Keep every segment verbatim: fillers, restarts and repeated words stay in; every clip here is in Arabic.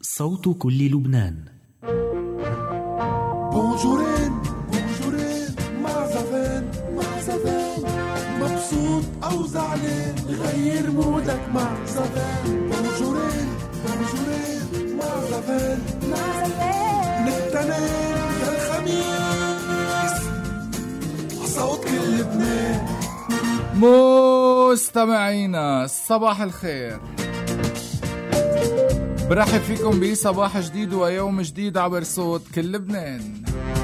صوت كل لبنان. بونجورين بونجورين مع زفان مع زفان، مبسوط أو زعلان غير مودك مع زفان. بونجورين بونجورين مع زفان مع زفان، نتنين للخميس صوت كل لبنان. مستمعينا صباح الخير، برحب فيكم بصباح جديد ويوم جديد عبر صوت كل لبنان.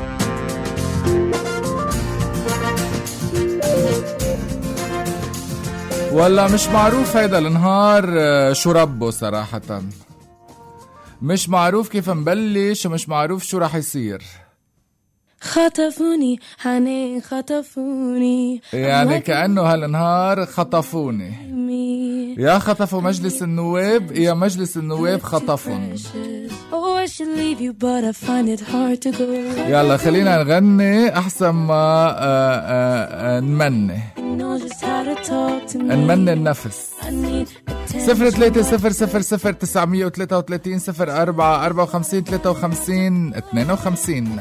والله مش معروف هيدا النهار شو ربه صراحة، مش معروف كيف نبلش ومش معروف شو رح يصير. خطفوني حنين خطفوني، يعني كأنه هالنهار خطفوني، يا خطفوا مجلس النواب يا مجلس النواب خطفون. يلا خلينا نغني أحسن ما آآ آآ نمني نمني النفس. صفر ثلاثة صفر صفر صفر تسعمية وثلاثة وثلاثين صفر أربعة أربعة وخمسين ثلاثة وخمسين اثنين وخمسين.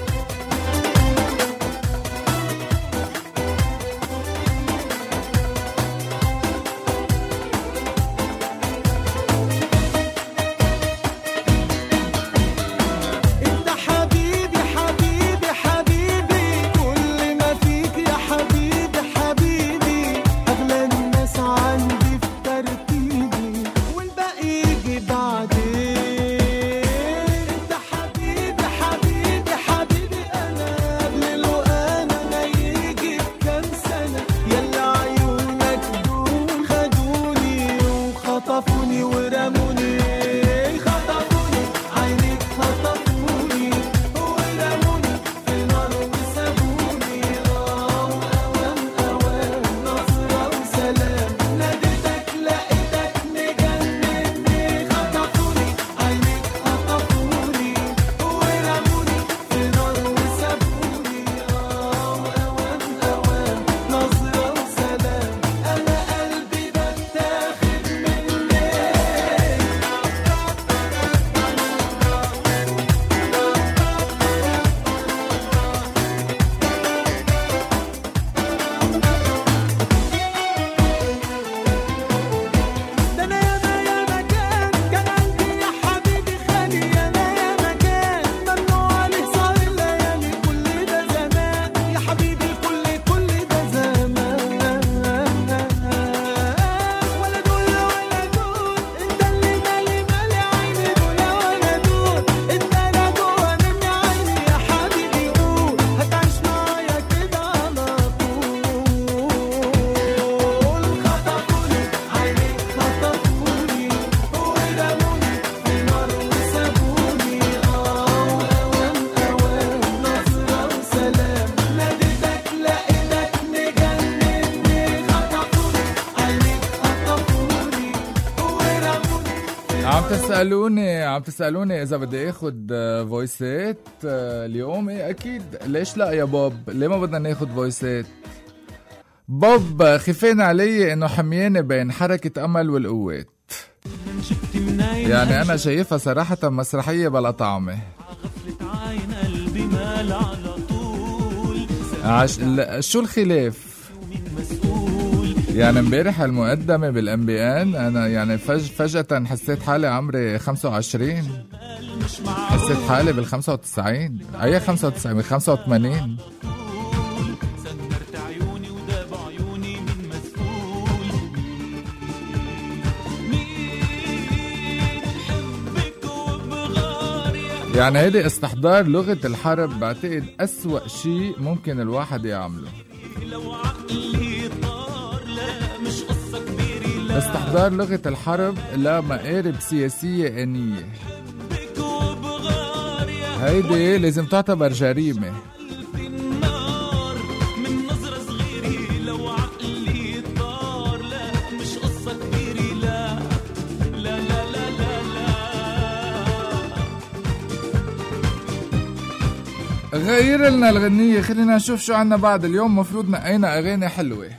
تسألوني عم تسألوني إذا بدي أخد فويسات اليوم. إيه أكيد، ليش لا يا بوب؟ ليه ما بدنا ناخد فويسات؟ بوب خفين علي إنه حمياني بين حركة أمل والقوات. يعني أنا شايفها صراحة مسرحية بلا طعمة. عش... شو الخلاف؟ يعني امبارح المقدمة بالام بي ان انا يعني فج فجأة حسيت حالي عمري خمسة وعشرين، حسيت حالي بالخمسة وتسعين. اي خمسة وتسعين من خمسة وثمانين. يعني هيدي استحضار لغة الحرب بعتقد أسوأ شيء ممكن الواحد يعمله. استحضار لغة الحرب لمقارب سياسية آنية، هيدي لازم تعتبر جريمة. غير لنا الغنية، خلينا نشوف شو عنا بعد. اليوم مفروض نقينا أغاني حلوة.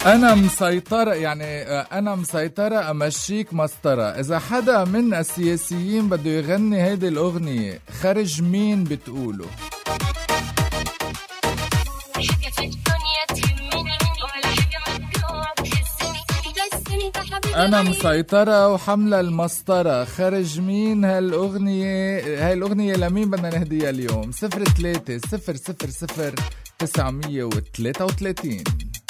أنا مسيطرة، يعني أنا مسيطرة أمشيك مسطرة. إذا حدا من السياسيين بده يغني هيدي الأغنية خرج مين بتقوله؟ أنا مسيطرة وحملة المسطرة، خرج مين هالأغنية؟ هاي الأغنية لمين بدنا نهديها اليوم؟ صفر ثلاثة صفر صفر صفر تسعمية وثلاثة وثلاثين.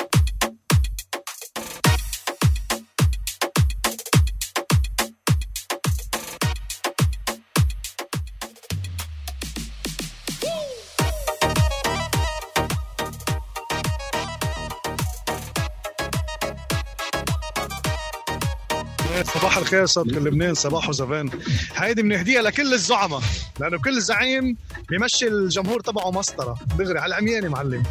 صباح الخير صوت كل لبنان، صباح وزفان. هيدي بنهديها لكل الزعماء، لأنه كل زعيم بيمشي الجمهور تبعه مسطرة دغري على العمياني معلم.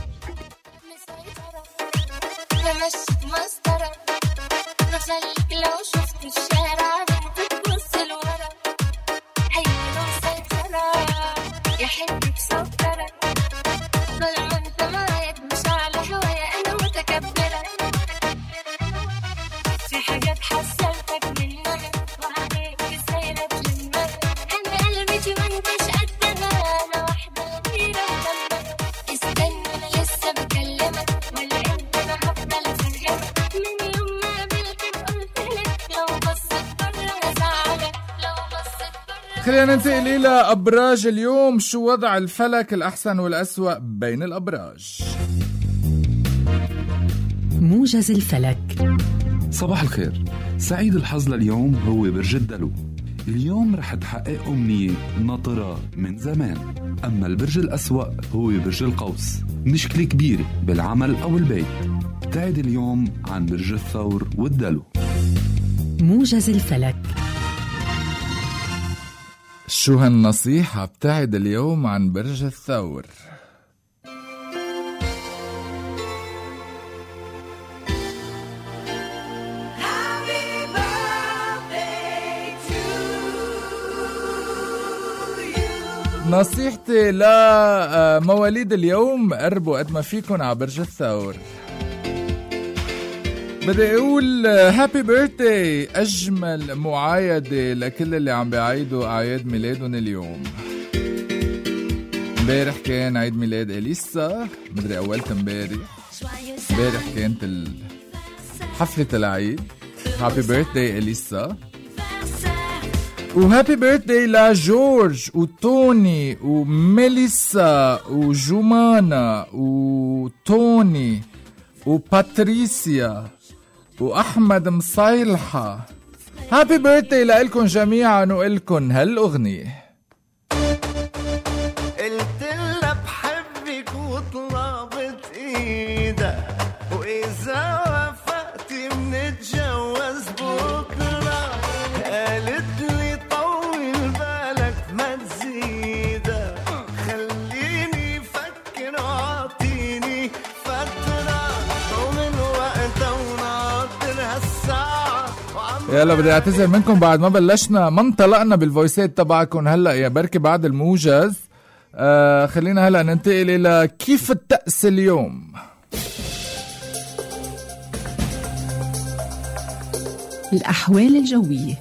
بمشي مسطرة بخليك لو شفت الشارع بتبص لورا، هيا مسيطرة يا حبي بسكرة، طول ما انت معايا مش على هوايا أنا متكبرة، في حاجات حصلتك منها وعليك سايرة بجنة، أنا قلبي وانتش قدها، أنا واحدة غيرة مدمرة، استنى أنا لسه بكلمك ولا أنت أنا هفضل أفهمك، من يوم ما قابلتك قلتلك لو بصت برا هزعلك، لو بصت برا. خلينا ننتقل إلى أبراج اليوم. شو وضع الفلك الأحسن والأسوأ بين الأبراج؟ موجز الفلك. صباح الخير. سعيد الحظ لليوم هو برج الدلو. اليوم رح تحقق أمنية ناطرة من زمان. أما البرج الأسوأ هو برج القوس، مشكلة كبيرة بالعمل أو البيت. ابتعد اليوم عن برج الثور والدلو. موجز الفلك. شو هالنصيحة؟ ابتعد اليوم عن برج الثور. نصيحتي لمواليد اليوم، قربوا قد ما فيكن على برج الثور. بدي اقول هابي بيرثداي، اجمل معايدة لكل اللي عم بيعيدوا اعياد ميلادهم اليوم. امبارح كان عيد ميلاد اليسا، مدري اولت امبارح امبارح كانت حفلة العيد. هابي بيرثداي اليسا، وهابي بيرثداي لجورج وتوني وميليسا وجومانا وتوني وباتريسيا وأحمد مصيلحة. هابي بيرثداي لإلكن جميعا وإلكن هالأغنية. قلت لها بحبك وطلبت ايدك، وإذا وافقت منتجوز بكرة، قالت لي طول بالك ما تزيدك، خليني فكر وعطيني فترة، ومن وقتها وناطر هالساعة. يلا بدي اعتذر منكم بعد ما بلشنا، ما انطلقنا بالفويسات تبعكم هلا يا بركي بعد الموجز. آه خلينا هلا ننتقل الى كيف الطقس اليوم. الأحوال الجوية.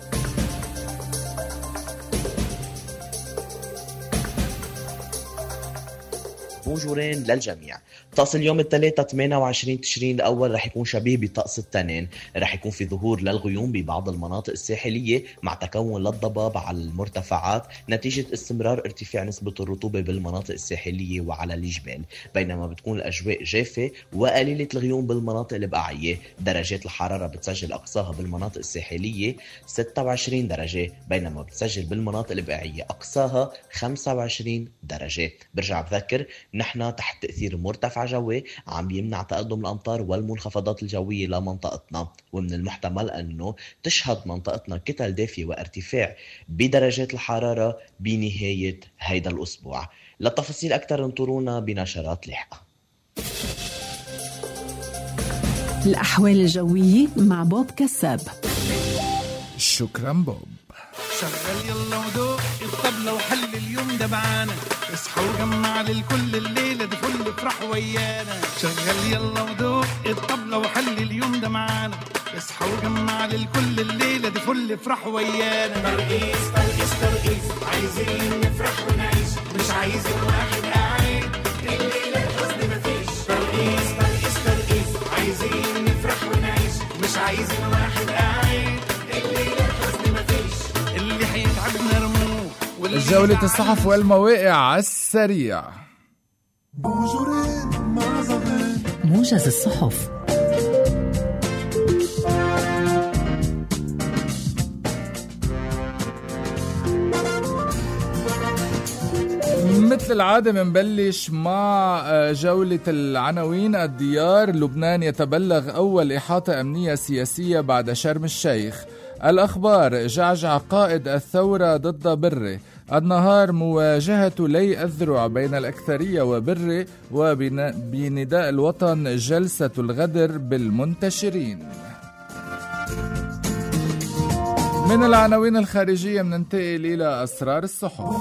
بونجورين للجميع. طقس اليوم الثلاثاء ثمانية وعشرين تشرين الأول رح يكون شبيه بطقس التنين، رح يكون في ظهور للغيوم ببعض المناطق الساحلية مع تكون للضباب على المرتفعات نتيجة استمرار ارتفاع نسبة الرطوبة بالمناطق الساحلية وعلى الجبال، بينما بتكون الأجواء جافة وقليلة الغيوم بالمناطق البقعية. درجات الحرارة بتسجل أقصاها بالمناطق الساحلية ستة وعشرين درجة، بينما بتسجل بالمناطق البقعية أقصاها خمسة وعشرين درجة. برجع بذكر نحن تحت تأثير مرتفع جوي عم يمنع تقدم الأمطار والمنخفضات الجوية لمنطقتنا، ومن المحتمل أنه تشهد منطقتنا كتل دافية وارتفاع بدرجات الحرارة بنهاية هيدا الأسبوع. للتفاصيل أكثر انطرونا بنشرات لاحقة. الأحوال الجوية مع بوب كساب. شكرا بوب. شغل يلا ودوق الطبق الطبلة وحل اليوم ده معانا. اصحى وجمع للكل الليلة دي فل افرح ويانا. شغل يلا ودوق الطبلة وحل اليوم ده معانا. اصحى وجمع للكل الليلة دي فل افرح ويانا. ترقيص ترقيص ترقيص عايزين نفرح ونعيش مش عايزين واحد قاعد الليلة الحزن مفيش. ترقيص ترقيص ترقيص عايزين نفرح ونعيش مش عايزين واحد قاعد الليلة الحزن مفيش. اللي هيتعبنا رموه جولة الصحف والمواقع على السريع. موجز الصحف. مثل العادة منبلش مع جولة العناوين. الديار، لبنان يتبلغ أول إحاطة أمنية سياسية بعد شرم الشيخ. الأخبار، جعجع قائد الثورة ضد بري. النهار، مواجهة لي الذروع بين الأكثرية وبري. وبنداء الوطن، جلسة الغدر بالمنتشرين. من العناوين الخارجية مننتقل إلى أسرار الصحف.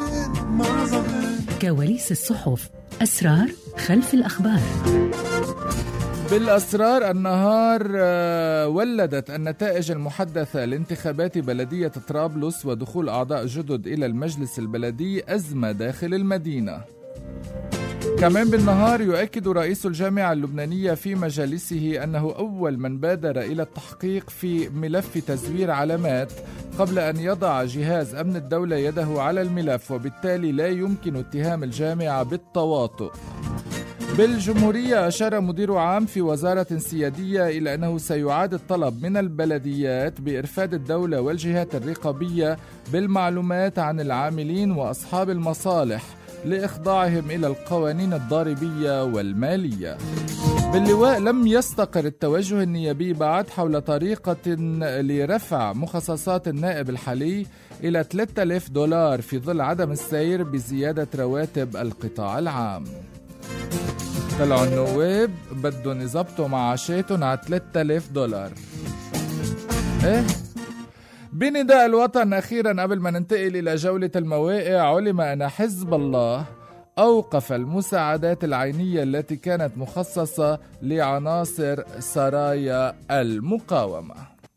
كواليس الصحف، أسرار خلف الأخبار. بالأسرار، النهار ولدت النتائج المحدثة لانتخابات بلدية طرابلس ودخول أعضاء جدد إلى المجلس البلدي أزمة داخل المدينة. كمان بالنهار، يؤكد رئيس الجامعة اللبنانية في مجالسه أنه أول من بادر إلى التحقيق في ملف تزوير علامات قبل أن يضع جهاز أمن الدولة يده على الملف، وبالتالي لا يمكن اتهام الجامعة بالتواطؤ. بالجمهورية، أشار مدير عام في وزارة سيادية إلى أنه سيعاد الطلب من البلديات بإرفاد الدولة والجهات الرقابية بالمعلومات عن العاملين وأصحاب المصالح لإخضاعهم إلى القوانين الضريبية والمالية. باللواء، لم يستقر التوجه النيابي بعد حول طريقة لرفع مخصصات النائب الحالي إلى ثلاثة آلاف دولار في ظل عدم السير بزيادة رواتب القطاع العام. طلعوا النواب بدهم يزبطوا معاشاتهم على ثلاثة آلاف دولار. إيه؟ بنداء الوطن، أخيرا قبل ما ننتقل إلى جولة المواقع، علم أن حزب الله أوقف المساعدات العينية التي كانت مخصصة لعناصر سرايا المقاومة.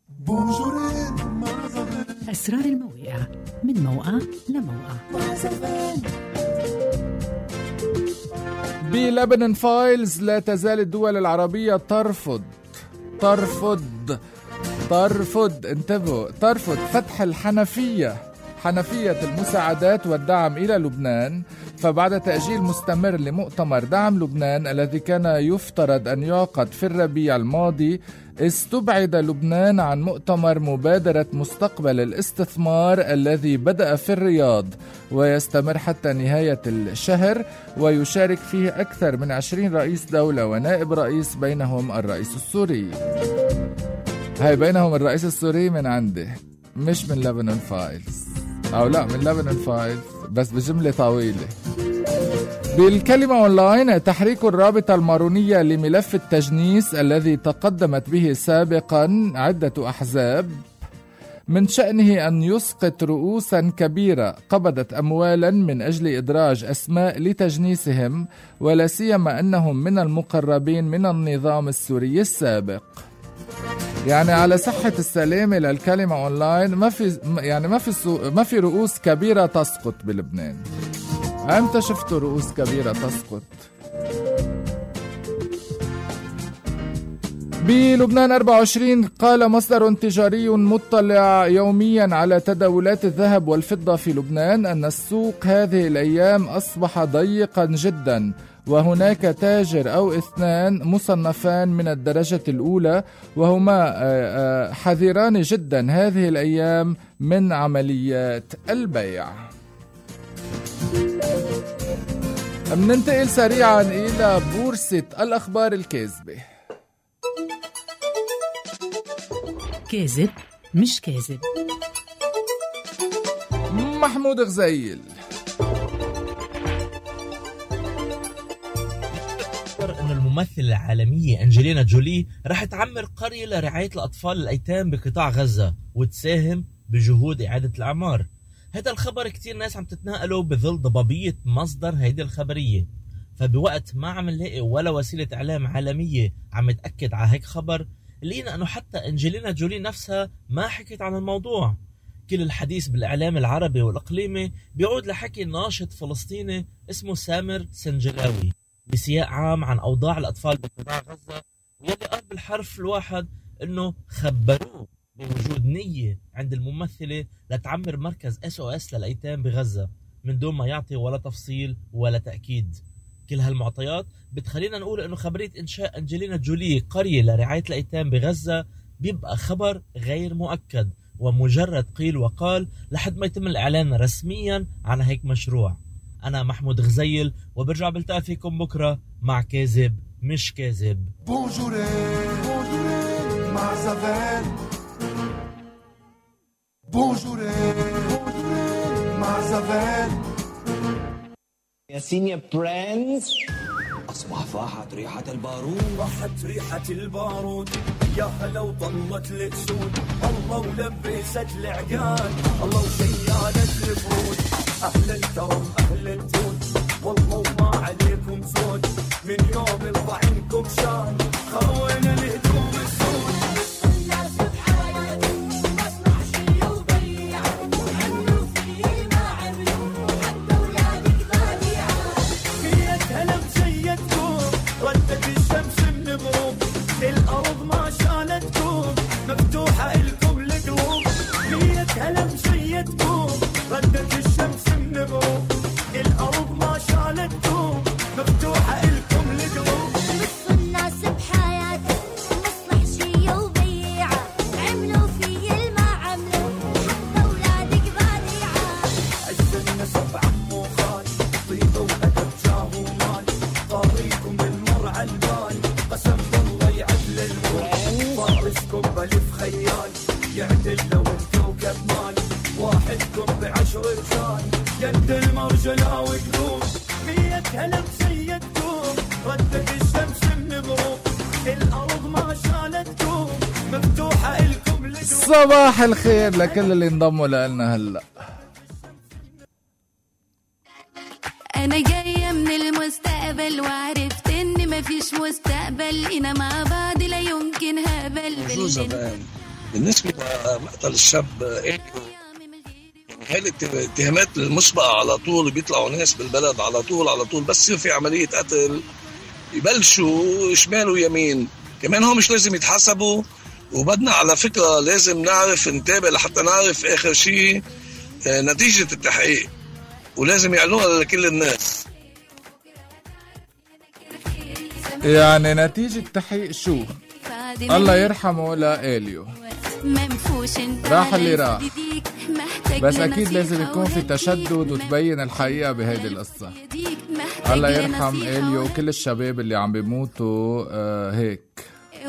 أسرار المواقع من موقع لموقع. بلبنان فايلز، لا تزال الدول العربية ترفض ترفض ترفض انتبهوا ترفض فتح الحنفية حنفية المساعدات والدعم إلى لبنان. فبعد تأجيل مستمر لمؤتمر دعم لبنان الذي كان يفترض أن يعقد في الربيع الماضي، استبعد لبنان عن مؤتمر مبادرة مستقبل الاستثمار الذي بدأ في الرياض ويستمر حتى نهاية الشهر، ويشارك فيه أكثر من عشرين رئيس دولة ونائب رئيس، بينهم الرئيس السوري. هاي بينهم الرئيس السوري من عنده، مش من لبنان فايلز، أو لا من لبنان فايلز بس بجملة طويلة. بالكلمة أونلاين، تحريك الرابطة المارونية لملف التجنيس الذي تقدمت به سابقا عدة أحزاب من شأنه أن يسقط رؤوسا كبيرة قبضت أموالا من أجل إدراج أسماء لتجنيسهم، ولا سيما أنهم من المقربين من النظام السوري السابق. يعني على صحة السلامة للكلمة أونلاين، ما في يعني ما في ما في رؤوس كبيرة تسقط بلبنان. أمتى شفتوا رؤوس كبيرة تسقط؟ بلبنان أربعة وعشرين، قال مصدر تجاري مطلع يوميا على تداولات الذهب والفضة في لبنان أن السوق هذه الأيام أصبح ضيقا جدا، وهناك تاجر أو اثنان مصنفان من الدرجة الأولى، وهما حذران جدا هذه الأيام من عمليات البيع. مننتقل سريعا إلى بورصة الأخبار الكاذبة. كاذب مش كاذب. محمود غزيل. أن الممثلة العالمية أنجلينا جولي رح تعمر قرية لرعاية الأطفال الأيتام بقطاع غزة وتساهم بجهود إعادة الأعمار. هذا الخبر كتير ناس عم تتناقله بظل ضبابية مصدر هيدي الخبرية، فبوقت ما عم نلاقي ولا وسيلة إعلام عالمية عم تأكد على هيك خبر، لقينا أنه حتى أنجلينا جولي نفسها ما حكت عن الموضوع. كل الحديث بالإعلام العربي والإقليمي بيعود لحكي ناشط فلسطيني اسمه سامر سنجلاوي بسياق عام عن أوضاع الأطفال بقطاع غزة، واللي قال بالحرف الواحد أنه خبروه بوجود نية عند الممثلة لتعمر مركز اس او اس للأيتام بغزة من دون ما يعطي ولا تفصيل ولا تأكيد. كل هالمعطيات بتخلينا نقول أنه خبرية إنشاء أنجلينا جولي قرية لرعاية الأيتام بغزة بيبقى خبر غير مؤكد ومجرد قيل وقال لحد ما يتم الإعلان رسميا عن هيك مشروع. أنا محمود غزيل وبرجع بلتقى فيكم بكرة مع كاذب مش كاذب. بونجورين بونجورين مع زفان، بونجورين بونجورين مع زفان. ياسين يا برنس، أصبح فاحت ريحة البارود، فاحت ريحة البارود، يا هلا وطلت الأسود، الله ولبست العقال، الله وشيالت الفرود، أهل الكرم أهل الجود، والله وما عليكم زود، من يوم الضعنكم شان، خوينا الهجوم السود. الناس بحياتي مصنع شي وبيع، وعملوا فيه ما عملوا، حتى ولادك ضايعة. فيك هلا بسيدكم، ردت الشمس من غروب، الأرض ما شالتكم، مفتوحة إلكم القلوب. فيك هلا بسيدكم، ردت الشمس من غروب، الأرض ما شالتكم، مفتوحة إلكم القلوب. نص الناس بحياتي مصلح شي وبيعة، عملوا فيه الما عملوا، حتى أولادك ضايعة. عزنا سبع موخان، طيبة وأدب جاه ومال، طاريكم بالمرعى البال، قسم بالله يعدل الوان، فارسكم بلف خيال، يعدل لو الكوكب مال، واحدكم بعشر رجال، يد المرجلة وقلوب. مية هلا بسيدكم، ردت الشمس من غروب، الأرض ما شالتكم، مفتوحة إلكم القلوب. صباح الخير لكل اللي انضموا لنا هلا. أنا جاية من المستقبل وعرفت إن مفيش مستقبل، إنا مع بعض لا يمكن هبل. بالنسبة لمقتل الشاب يعني هاي الاتهامات المسبقة على طول، بيطلعوا ناس بالبلد على طول على طول بس يصير في عملية قتل يبلشوا شمال ويمين. كمان هو مش لازم يتحسبوا، وبدنا على فكرة لازم نعرف نتابع لحتى نعرف آخر شيء نتيجة التحقيق، ولازم يعلنوها لكل الناس. يعني نتيجة تحقيق شو؟ الله يرحمه لإليو، راح اللي راح، بس أكيد لازم يكون في تشدد وتبين الحقيقة بهذه القصة. الله يرحم إليو وكل الشباب اللي عم بيموتوا آه هيك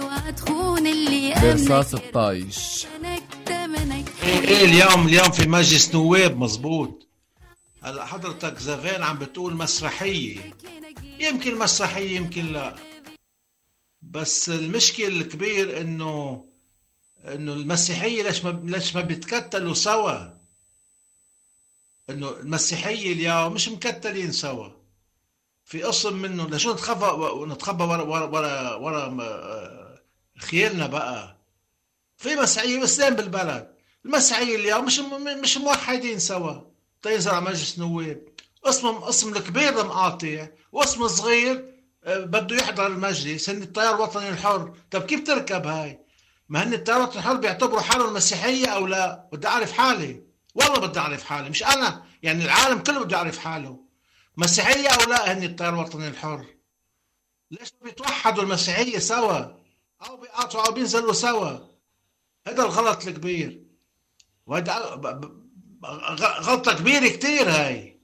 برصاص الطايش. ايه اليوم اليوم في مجلس نواب مزبوط. هلا حضرتك زفان عم بتقول مسرحية، يمكن مسرحية يمكن لا، بس المشكلة الكبير انه انه المسيحية ليش ما ليش ما بيتكتلوا سوا؟ انه المسيحية اليوم مش مكتلين سوا، في قسم منه لشو نتخبى نتخبى ورا ورا ورا, ورا خيالنا بقى. في مسيحية واسلام بالبلد، المسيحية اليوم مش مش موحدين سوا. تينزل على مجلس نواب، اسم اسم الكبير مقاطع واسم صغير بده يحضر المجلس، هن التيار الوطني الحر. طب كيف تركب هاي؟ ما هن التيار الوطني الحر بيعتبروا حالهم المسيحية او لا؟ بدي اعرف حالي، والله بدي اعرف حالي، مش انا يعني، العالم كله بده يعرف حاله مسيحية او لا. هن التيار الوطني الحر ليش بيتوحدوا المسيحية سوا او بيقاطعوا او بينزلوا سوا؟ هذا الغلط الكبير، وهذا غلطة كبيرة كتير هاي.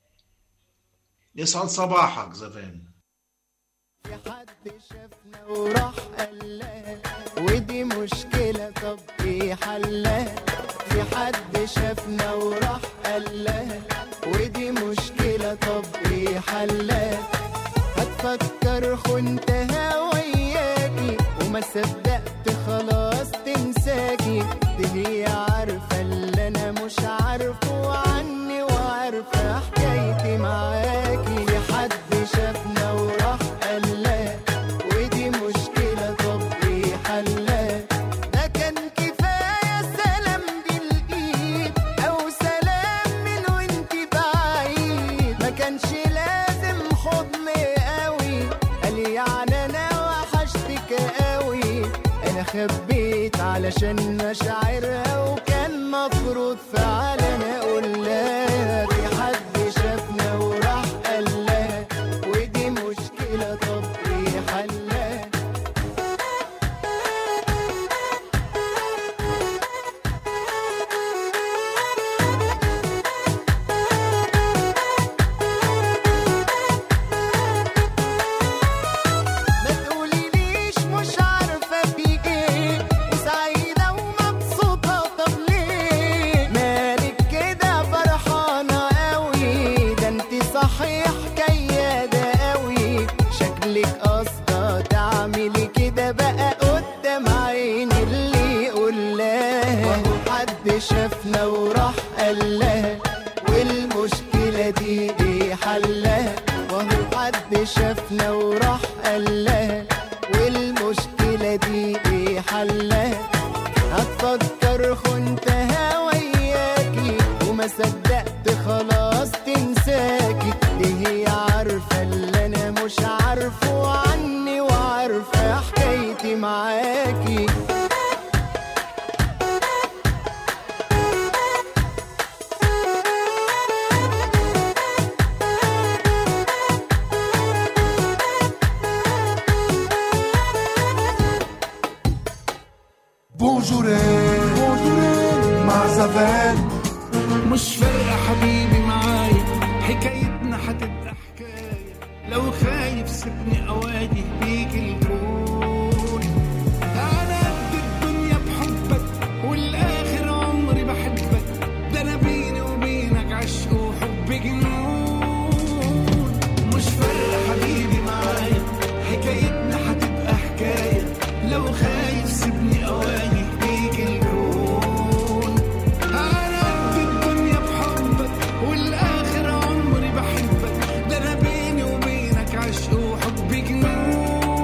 يسعد صباحك زفان. في حد شافنا وراح قالها، ودي مشكلة طب ايه حلها؟ في حد شافنا وراح قالها، ودي مشكلة طب ايه حلها؟ هتفكر خنتها وياكي وما صدقت خلاص تنساكي، دي هي عارفة اللي انا مش عارفه. حكايتي معاكي. حد شافنا وراح قال لا، ودي مشكلة طب ايه حلها؟ ده كان كفاية سلام بالإيد أو سلام من وانت بعيد، ما كانش لازم حضن قوي. قال يعني أنا وحشتك قوي، أنا خبيت علشان مشاعرها، وكان مفروض فعلا أقول لها. في حد شافنا وراح قال لها، ودي مشكلة طب ايه حلها؟ ما تقوليليش مش عارفة في ايه، وسعيدة ومبسوطة طب ليه؟ مالك كده فرحانة قوي؟ ده انت صحيح كيادة قوي، شكلك قصدة تعملي كده بقى قدام عيني اللي يقول لها. وهو حد شافنا وراح قال لها، والمشكلة دي ايه حلها؟ وهو حد شافنا وراح قال لها، والمشكلة دي ايه حلها؟ هتفكر خنتها وياكي، وما صدقت خلاص تنساكي. دي هي عارفة اللي انا مش عارفه عني، وعارفة حكايتي معاكي. بونجورين بونجورين مع زفان. مش فارقة حبيبي معايا، حكايتنا هتبقى حكاية. لو خايف سيبني أواجه بيك الكون. أنا قد الدنيا بحبك، والآخر عمري بحبك. ده أنا بيني وبينك عشق وحب جنون. مش فارقة حبيبي معايا، حكايتنا هتبقى حكاية. لو خايف سيبني أواجه بيك الكون. أنا قد الدنيا بحبك، والآخر عمري بحبك. ده أنا بيني وبينك عشق وحب جنون.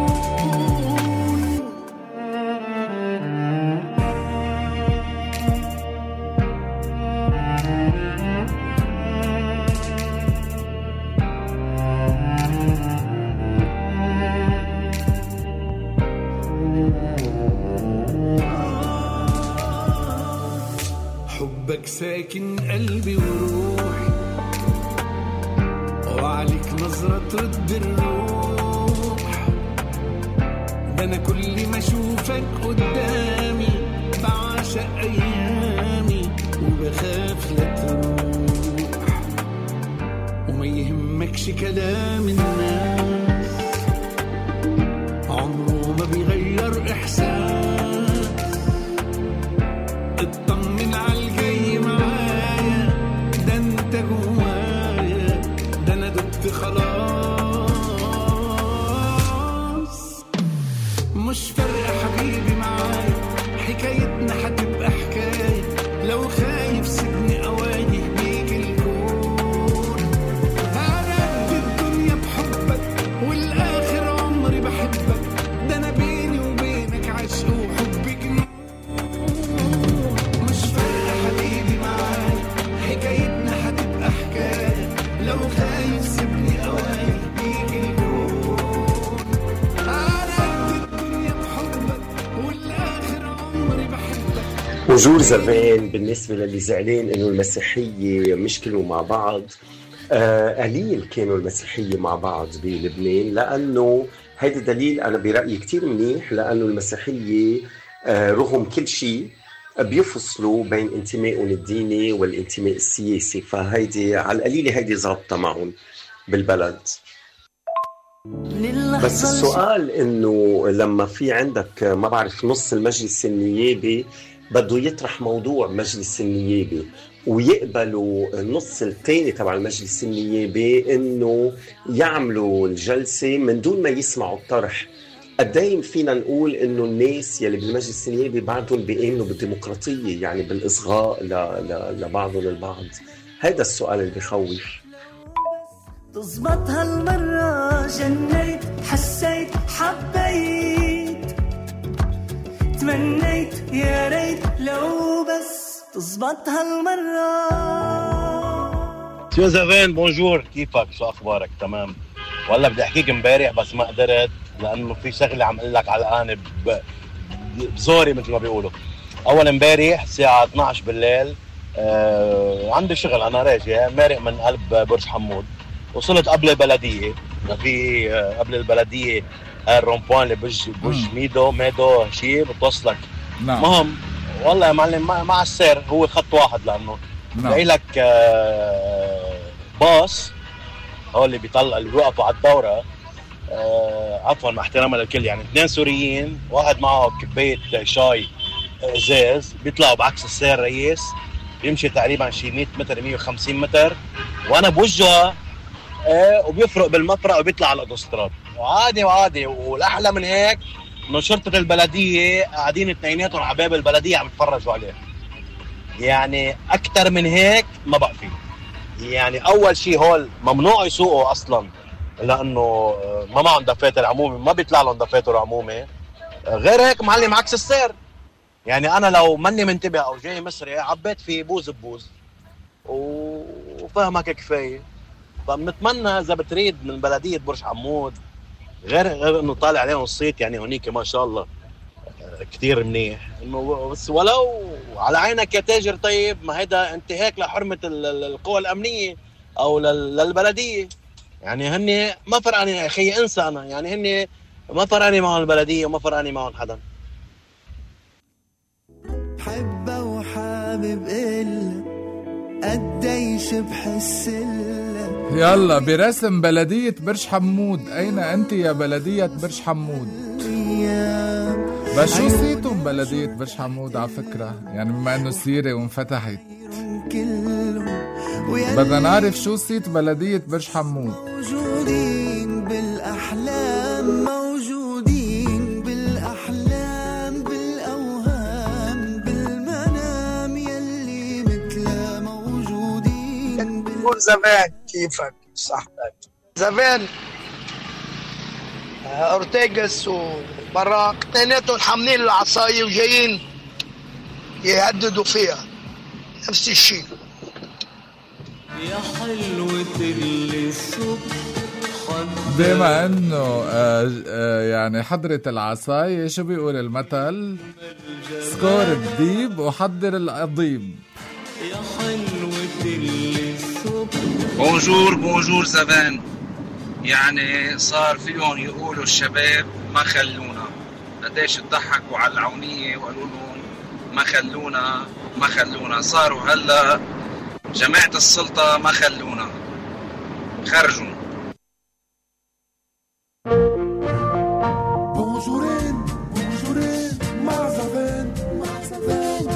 حبك ساكن قلبي وروحي، وعليك نظرة ترد الروح. ده أنا كل ما أشوفك قدامي بعشق أيامي، وبخاف لا تروح. وما يهمكش كلام الناس، عمره ما بيغير إحساس. اطمن عالجاي معايا، ده انت جوايا. ده انا دبت خلاص. مش فارقة حبيبي معايا، حكايتنا هتبقى حكاية. لو خايف سيبني أواجه بيك الكون. أنا قد الدنيا بحبك، والآخر عمري بحبك. ده أنا بيني وبينك عشق وحب جنون. مش فارقة حبيبي معايا، حكايتنا هتبقى حكاية. لو خايف سيبني أواجه بيك الكون. أنا قد الدنيا بحبك، والآخر عمري بحبك. وجور زمان بالنسبة للي زعلان إنه المسيحية مشكلوا مع بعض. آه قليل كانوا المسيحية مع بعض بلبنان، لأنه هذا دليل أنا برأيي كتير منيح، لأنه المسيحية آه رغم كل شيء بيفصلوا بين انتمائهم الديني والانتماء السياسي. فهيدي على القليلة هيدي ظابطة معهم بالبلد. بس السؤال إنه لما في عندك ما بعرف نص المجلس النيابي بده يطرح موضوع مجلس النيابي، ويقبلوا النص الثاني تبع المجلس النيابي انه يعملوا الجلسه من دون ما يسمعوا الطرح. قدايم فينا نقول انه الناس يلي بالمجلس النيابي بعدهم بيامنوا بالديمقراطيه، يعني بالاصغاء ل... ل... لبعضهم البعض؟ هذا السؤال اللي بخوف. تزبط هالمرة جنيت حسيت حبيت تمنيت يا ريت لو بس تزبط هالمرة. سيو زافين بونجور، كيفك؟ شو اخبارك؟ تمام. والله بدي احكيك امبارح بس ما قدرت لانه في شغله عم اقول لك علقانه بزوري مثل ما بيقولوا. اول امبارح الساعه اثنعش بالليل آه عندي شغل، انا راجع مارق من قلب برج حمود، وصلت قبل البلديه. في آه قبل البلديه الرومبوان اللي بج بج ميدو ميدو شيء بتوصلك. نعم. مهم والله يا معلم مع السير هو خط واحد لانه بلاقي لك آه باص هو اللي بيطلع اللي بيوقفوا على الدوره آه عفوا مع احترامي للكل، يعني اثنين سوريين واحد معه كبايه شاي ازاز بيطلعوا بعكس السير رئيس، بيمشي تقريبا شي مية متر مية وخمسين متر وانا بوجهه آه وبيفرق بالمفرق وبيطلع على الاوتوستراد وعادي وعادي. والاحلى من هيك انه شرطه البلديه قاعدين اثنيناتهم على باب البلديه عم يتفرجوا عليه. يعني اكثر من هيك ما بقى فيه. يعني اول شيء هول ممنوع يسوقوا اصلا لانه ما معهم دفاتر عمومي، ما بيطلع لهم دفاتر عمومي. غير هيك معلم عكس السير، يعني انا لو ماني منتبه او جاي مصري عبيت في بوز ببوز وفهمك كفايه. فبنتمنى اذا بتريد من بلديه برج حمود غير غير انه طالع عليهم الصيت، يعني هونيك ما شاء الله كتير منيح، انه بس ولو على عينك يا تاجر. طيب ما هيدا انتهاك لحرمه القوى الامنيه او للبلديه. يعني هن ما فرقاني يا اخي، انسى انا، يعني هن ما فرقاني معهم البلديه وما فرقاني معهم حدا. حبه وحابب إلا قديش بحس إلا. يلا برسم بلدية برج حمود، أين أنت يا بلدية برج حمود؟ بس شو صيتهم بلدية برج حمود على فكرة؟ يعني بما أنه سيرة وانفتحت بدنا نعرف شو صيت بلدية برج حمود. موجودين بالأحلام، موجودين بالأحلام بالأوهام بالمنام يلي مثل موجودين بال... زمان كيفك صحتك؟ زمان أورتيغس وبراق اثنيناتهم حاملين العصاية وجايين يهددوا فيها نفس الشيء. يا حلوة اللي الصبح بما انه آه آه يعني حضرة العصاية شو بيقول المثل؟ سكور الديب وحضر القضيب. يا حلوة اللي الصبح. بونجور بونجور زبان. يعني صار فيهم يقولوا الشباب ما خلونا، قديش تضحكوا على العونية وقالوا لهم ما خلونا ما خلونا، صاروا هلا جماعة السلطة ما خلونا، خرجوا. بونجورين بونجورين مع زبان مع زبان.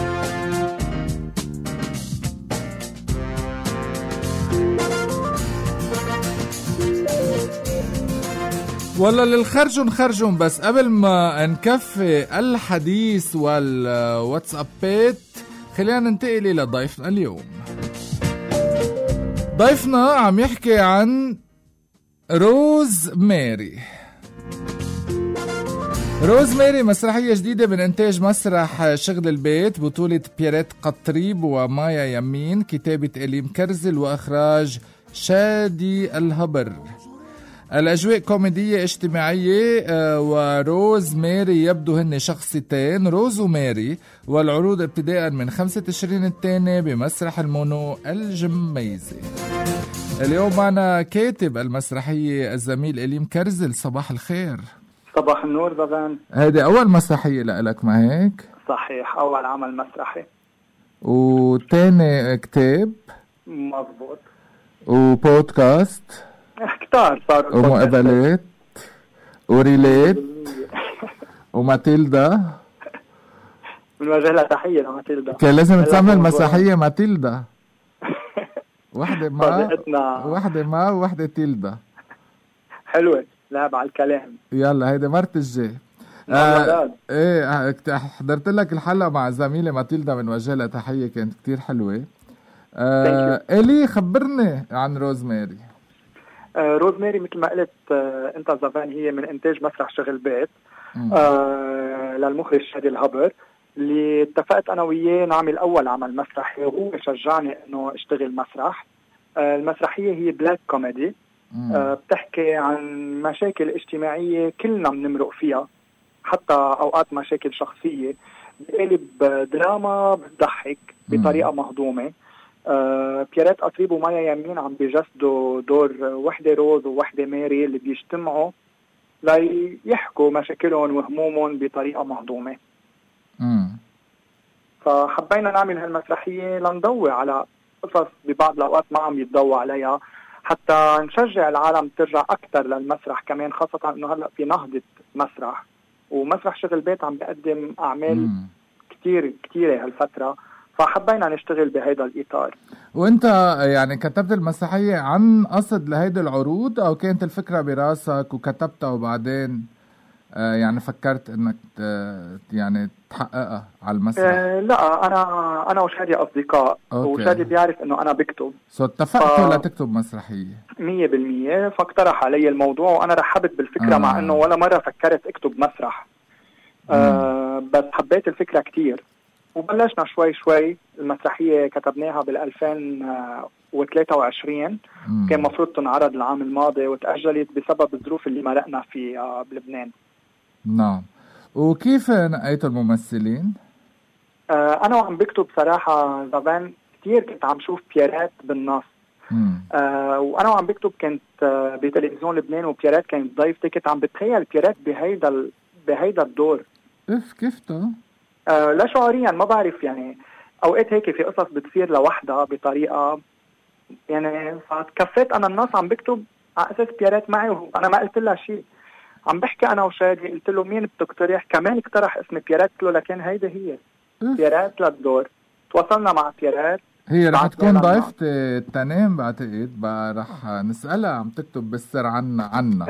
والله للخرجون خرجون. بس قبل ما نكفي الحديث والواتسابات خلينا ننتقل إلى ضيفنا اليوم. ضيفنا عم يحكي عن روز ماري. روز ماري مسرحية جديدة من إنتاج مسرح شغل البيت، بطولة بيريت قطريب ومايا يمين، كتابة إليم كرزل وإخراج شادي الهبر. الأجواء كوميدية اجتماعية وروز ماري يبدو هن شخصيتين، روز وماري، والعروض ابتداء من خمسة تشرين الثاني بمسرح المونو الجميزة. اليوم معنا كاتب المسرحية الزميل إليم كرزل. صباح الخير. صباح النور زبان. هذه أول مسرحية لك ما هيك؟ صحيح، أول عمل مسرحي. وتاني كتاب؟ مضبوط. وبودكاست؟ كتار صار. ومقابلات وريليت وماتيلدا. بنوجه لها تحية لماتيلدا. كان لازم تعمل مسرحية ماتيلدا. واحدة ما واحدة ما وواحدة تيلدا. حلوة، لعب على الكلام. يلا هيدا مرت الجاي. آه ايه حضرت لك الحلقة مع زميلة ماتيلدا، بنوجه لها تحية، كانت كتير حلوة. آه إلي خبرني عن روز ماري. آه روزماري مثل ما قلت آه انت زافان هي من انتاج مسرح شغل بيت آه للمخرج شادي الهبر، اللي اتفقت انا وياه نعمل اول عمل مسرحي وهو شجعني انه اشتغل مسرح. آه المسرحيه هي بلاك كوميدي، آه بتحكي عن مشاكل اجتماعيه كلنا بنمرق فيها، حتى اوقات مشاكل شخصيه، بقلب دراما بتضحك بطريقه مهضومه. آه بيارات قطريب ومايا يمين عم بيجسدوا دور وحده روز ووحده ماري اللي بيجتمعوا ليحكوا مشاكلهم وهمومهم بطريقه مهضومه. امم فحبينا نعمل هالمسرحيه لنضوي على قصص ببعض الاوقات ما عم يتضوى عليها، حتى نشجع العالم ترجع اكثر للمسرح كمان، خاصه انه هلا في نهضه مسرح، ومسرح شغل بيت عم بيقدم اعمال مم. كتير كتيره هالفتره، فحبينا نشتغل بهذا الاطار. وانت يعني كتبت المسرحيه عن قصد لهيدي العروض، او كانت الفكره براسك وكتبتها وبعدين آه يعني فكرت انك يعني تحققها على المسرح؟ آه لا، انا انا وشادي اصدقاء، أوكي. وشادي بيعرف انه انا بكتب، سو اتفقتوا ف... لتكتب مسرحيه مية بالمية، فاقترح علي الموضوع وانا رحبت بالفكره. آه. مع انه ولا مره فكرت اكتب مسرح، آه بس حبيت الفكره كتير، وبلشنا شوي شوي. المسرحيه كتبناها بال ألفين وثلاثة وعشرين، مم. كان مفروض تنعرض العام الماضي وتأجلت بسبب الظروف اللي مرقنا فيها بلبنان. نعم. وكيف نقيتوا الممثلين؟ آه أنا وعم بكتب صراحة زافان كتير كنت عم شوف بيارات بالنص، آه وأنا وعم بكتب كنت آه بتلفزيون لبنان، وبيارات كانت ضيفتي، كنت عم بتخيل بيارات بهيدا ال... بهيدا الدور. كيف كيف تو؟ آه لا شعوريا ما بعرف، يعني أوقات هيك في قصص بتصير لوحدها بطريقة يعني، فكفيت أنا النص عم بكتب على أساس بيارات معي، وأنا ما قلت لها شيء. عم بحكي انا وشادي، قلت له مين بتقترح؟ كمان اقترح اسم بيارات، قلت له لكن هيدا هي بيارات للدور. تواصلنا مع بيارات، هي رح تكون ضيفة التنام بعتقد، بقى رح نسألها عم تكتب بالسر عنا عنا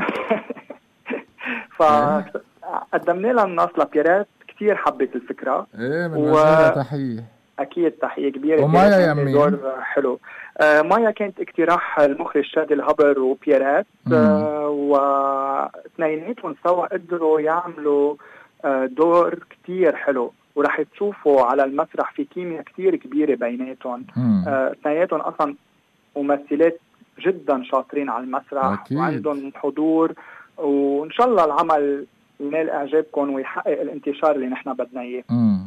فقدمنا لها النص لبيارات، كتير حبت الفكرة. ايه بنوجه و... تحية. اكيد تحية كبيرة. ومايا يمين دور حلو. آه مايا كانت اقتراح المخرج شادي الهبر وبيارات، آه واثنيناتهم سوا قدروا يعملوا آه دور كتير حلو، ورح تشوفوا على المسرح في كيمياء كتير كبيرة بيناتهم. اثنيناتهم آه اصلا ممثلات جدا شاطرين على المسرح، أكيد. وعندهم حضور، وان شاء الله العمل ينال اعجابكم ويحقق الانتشار اللي نحن بدنا اياه.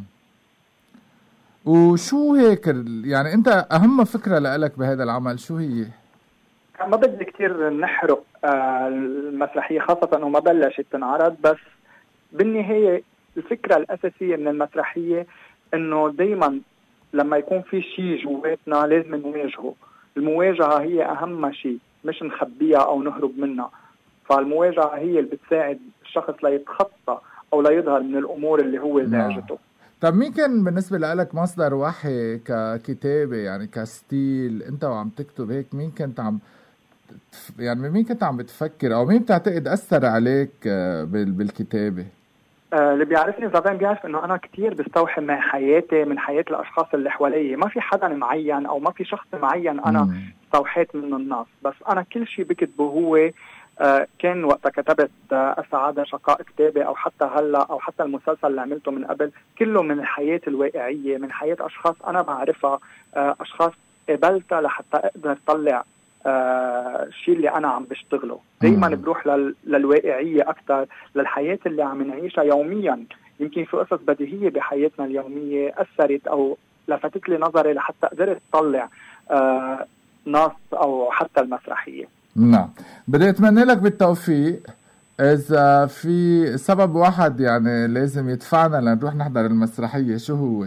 وشو هيك يعني انت اهم فكرة لك بهذا العمل شو هي؟ ما بدي كتير نحرق آه المسرحية، خاصة انه ما بلشت تنعرض، بس بالنهاية الفكرة الاساسية من المسرحية انه دايما لما يكون في شيء جواتنا لازم نواجهه. المواجهة هي اهم شيء، مش نخبيها او نهرب منها. فالمواجهة هي اللي بتساعد الشخص ليتخطى او ليظهر من الامور اللي هو زعجته. طب مين كان بالنسبة لك مصدر وحي ككتابة، يعني كستيل انت وعم تكتب هيك؟ مين كنت عم يعني مين كنت عم بتفكر، او مين بتعتقد اثر عليك بالكتابة؟ آه اللي بيعرفني زافان بيعرف انه انا كتير بستوحي من حياتي، من حياة الاشخاص اللي حوالي. ما في حدا معين او ما في شخص معين انا مم. استوحيت منه النص، بس انا كل شيء بكتبه هو آه كان وقت كتبت آه السعادة شقاء كتابة، أو حتى هلا، أو حتى المسلسل اللي عملته من قبل، كله من الحياة الواقعية، من حياة أشخاص أنا بعرفها، آه أشخاص قابلتها لحتى أقدر طلع آه الشيء اللي أنا عم بشتغله. دايما بروح لل... للواقعية أكتر، للحياة اللي عم نعيشها يوميا. يمكن في قصص بديهية بحياتنا اليومية أثرت أو لفتت لي نظري لحتى قدرت طلع آه نص أو حتى المسرحية. نعم، بدي اتمنى لك بالتوفيق. اذا في سبب واحد يعني لازم يدفعنا لنروح نحضر المسرحية، شو هو؟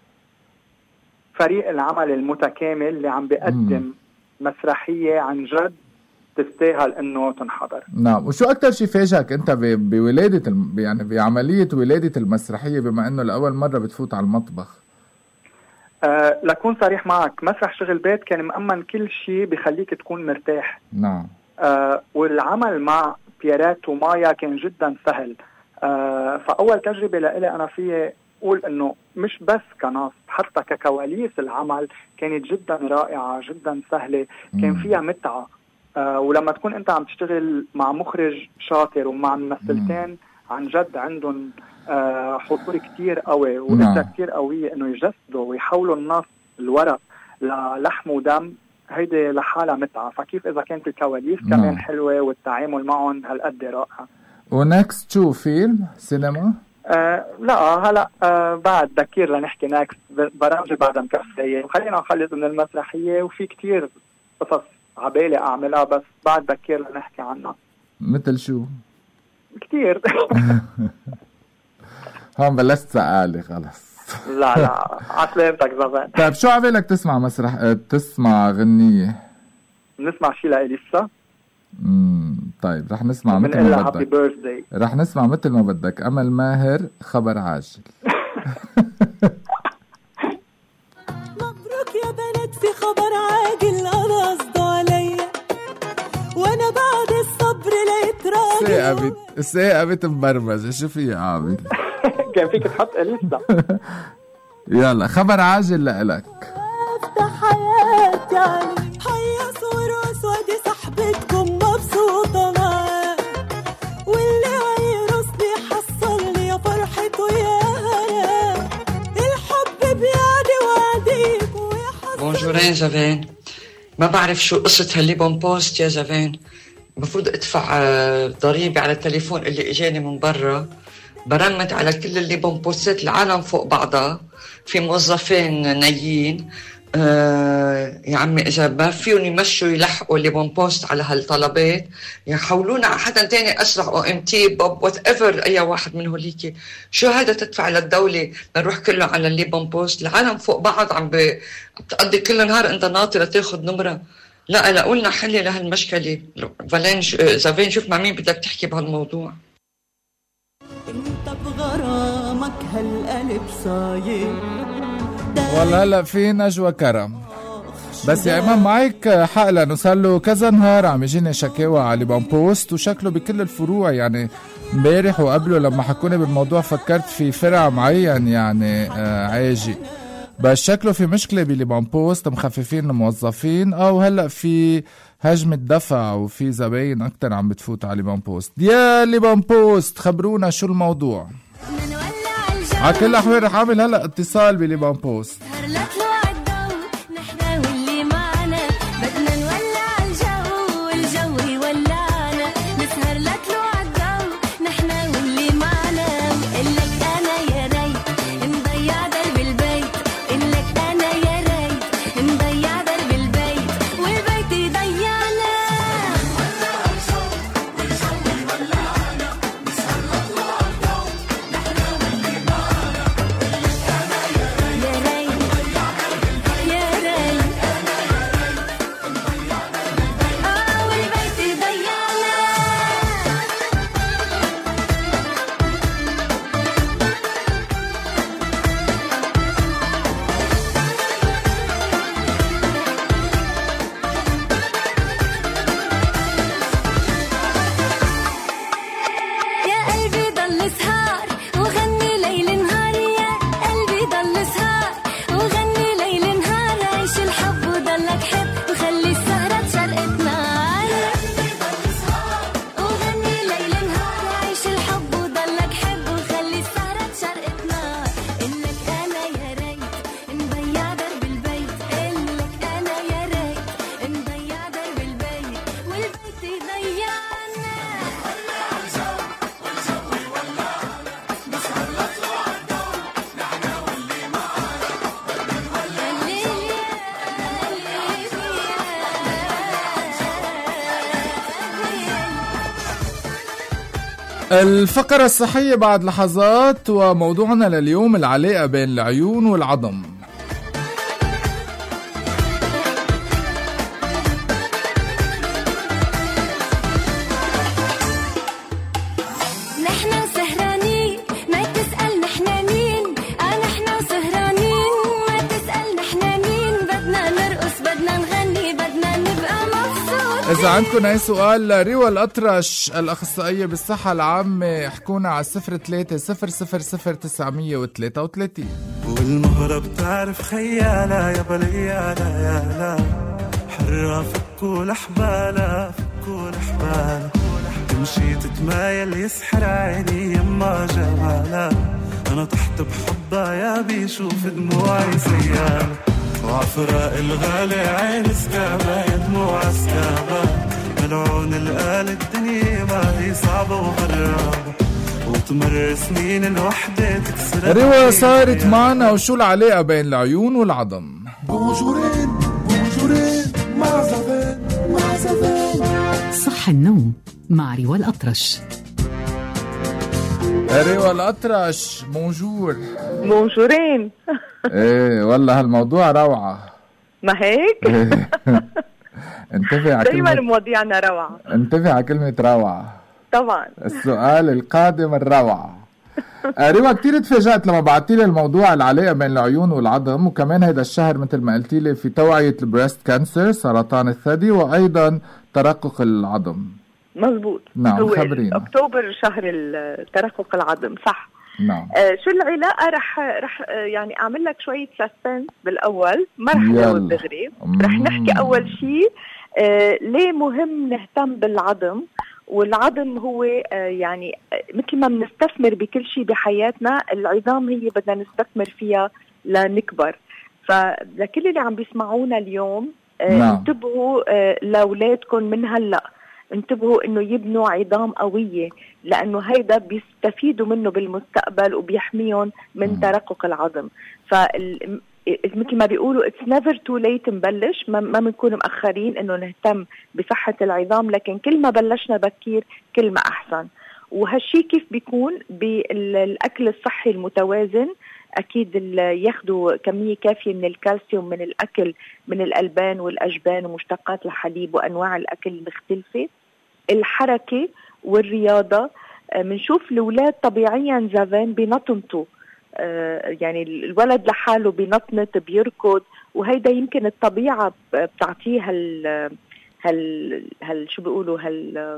فريق العمل المتكامل اللي عم بيقدم مم. مسرحية عن جد تستاهل انه تنحضر. نعم. وشو اكتر شيء فاجئك انت بولادة الم... يعني بعملية ولادة المسرحية، بما انه لأول مرة بتفوت على المطبخ؟ أه لكون صريح معك، مسرح شغل بيت كان مأمن كل شيء بخليك تكون مرتاح. نعم. أه والعمل مع بيارات ومايا كان جدا سهل. أه فأول تجربة لإلي أنا فيه أقول إنه مش بس كنص، حتى ككواليس العمل كانت جدا رائعة، جدا سهلة، كان فيها متعة. آه ولما تكون انت عم تشتغل مع مخرج شاطر ومع ممثلتين عن جد عندهم آه حضور كتير قوي وقدرة كتير قوية انه يجسدوا ويحولوا النص الورق للحم ودم، هيدي لحالها متعة. فكيف اذا كانت الكواليس نعم. كمان حلوة والتعامل معهم هالقد رائع. ونكست شو فيلم سينما؟ آه لا هلا آه بعد بكير لنحكي نكست، برامج بعدها مكفية، وخلينا نخلص من المسرحية وفي كتير قصص عبالي اعملها بس بعد بكير لنحكي عنها. مثل شو؟ كتير. هون بلشت سألي خلص. لا لا عسلامتك زمان. طيب شو عبالك تسمع مسرح بتسمع غنية؟ نسمع شي لإليسا. امم طيب رح نسمع مثل ما بدك. رح نسمع مثل ما بدك. أمل ماهر خبر عاجل. مبروك يا بنات في خبر عاجل أنا قصده عليا وأنا بعد الصبر لقيت راجل. ثاقبت ثاقبت مبرمجة شو في عامل؟ كان فيك تحط إليسا. يلا خبر عاجل لإلك. افتح حياتي علي حيص ورقص وادي صاحبتكم مبسوطة معاه واللي هيرقصني حصلني يا فرحته يا هلا الحب بيعدي وعديك ويحصل. بونجورين زافين، ما بعرف شو قصة هالليبون بوست يا زافين. المفروض ادفع ضريبة على التليفون اللي اجاني من برا، برمت على كل الليبون بوستات العالم فوق بعضها، في موظفين نايين. آه يا عمي اذا ما فيهم يمشوا يلحقوا الليبون بوست على هالطلبات يحولونا على حدا تاني اسرع او ام تي بوب وات ايفر اي واحد من هوليك. شو هذا تدفع للدوله نروح كله على الليبون بوست؟ العالم فوق بعض عم بتقضي كل نهار انت ناطره تاخذ نمره. لا لا قلنا حلي لهالمشكله. فلين زافين شوف مع مين بدك تحكي بهالموضوع. انت بغرامك هالقلب صاير والله هلا في نجوى كرم بس يا امام معك حق لانه صار له كذا نهار عم يجيني شكاوى على ليبون بوست وشكله بكل الفروع. يعني امبارح وقبله لما حكوني بالموضوع فكرت في فرع معين يعني آه عاجي، بس شكله في مشكله بليبون بوست مخففين الموظفين او هلا في هجمة دفع وفي زباين اكتر عم بتفوت على ليبون بوست. يا ليبون بوست خبرونا شو الموضوع. على كل الاحوال رح اعمل هلا اتصال بليبون بوست. الفقرة الصحية بعد لحظات، وموضوعنا لليوم العلاقة بين العيون والعظم. نحنا سهرانين ما تسأل نحنا مين، آه نحنا سهرانين ما تسأل نحنا مين، بدنا نرقص بدنا نغني بدنا نبقى مبسوطين. إذا عندكم أي سؤال ريوى الأطرش الأخصائية بالصحة العامة احكونا على صفر ثلاثة صفر صفر صفر تسعمية وثلاثة وثلاثين. والمهرة بتعرف خيالة يا بليالة يا لا حرة فكوا الحبالة فكوا الحبالة تمشي تتمايل يسحر عيني يما جمالها أنا تحت بحبها يا بيشوف دموعي سيالة وعفراء الغالي عين سكابة يا دموع سكابة ملعون القال الدنيا ما هي صعبة وغرابة وتمر سنين الوحدة تكسر. روا صارت معنا وشو العلاقة بين العيون والعظم؟ بونجورين بونجورين مع زفان مع زفان. صح النوم مع روا الأطرش. روا الأطرش بونجور. بونجورين. ايه والله هالموضوع روعة. ما هيك؟ انتبه على دايما كلمة مواضيعنا روعة. انتبه على كلمة روعة. طبعا. السؤال القادم الروعة. روا كتير تفاجأت لما بعتيلي الموضوع العلاقة بين العيون والعظم، وكمان هيدا الشهر مثل ما قلتيلي في توعية البريست كانسر سرطان الثدي وأيضا ترقق العظم. مزبوط. نعم خبرينا. أكتوبر شهر ترقق العظم صح. نعم. آه شو العلاقة؟ رح رح آه يعني أعمل لك شوية سسبنس بالأول، ما رح نجاوب دغري. رح نحكي أول شيء آه ليه مهم نهتم بالعظم. والعظم هو آه يعني مثل ما بنستثمر بكل شيء بحياتنا، العظام هي بدنا نستثمر فيها لنكبر. فلكل اللي عم بيسمعونا اليوم آه نعم. انتبهوا آه لأولادكم من هلأ، انتبهوا انه يبنوا عظام قوية، لانه هيدا بيستفيدوا منه بالمستقبل وبيحميهم من م. ترقق العظم. فال مثل ما بيقولوا it's never too late نبلش، ما بنكون مأخرين انه نهتم بصحة العظام، لكن كل ما بلشنا بكير كل ما احسن. وهالشي كيف بيكون؟ بالاكل الصحي المتوازن، اكيد ياخدوا كمية كافية من الكالسيوم من الاكل، من الالبان والاجبان ومشتقات الحليب وانواع الاكل المختلفة. الحركة والرياضة، بنشوف الاولاد طبيعيا زافان بنطنطوا، يعني الولد لحاله بنطنط بيركض، وهيدا يمكن الطبيعة بتعطيه هال هال هال شو بيقولوا هال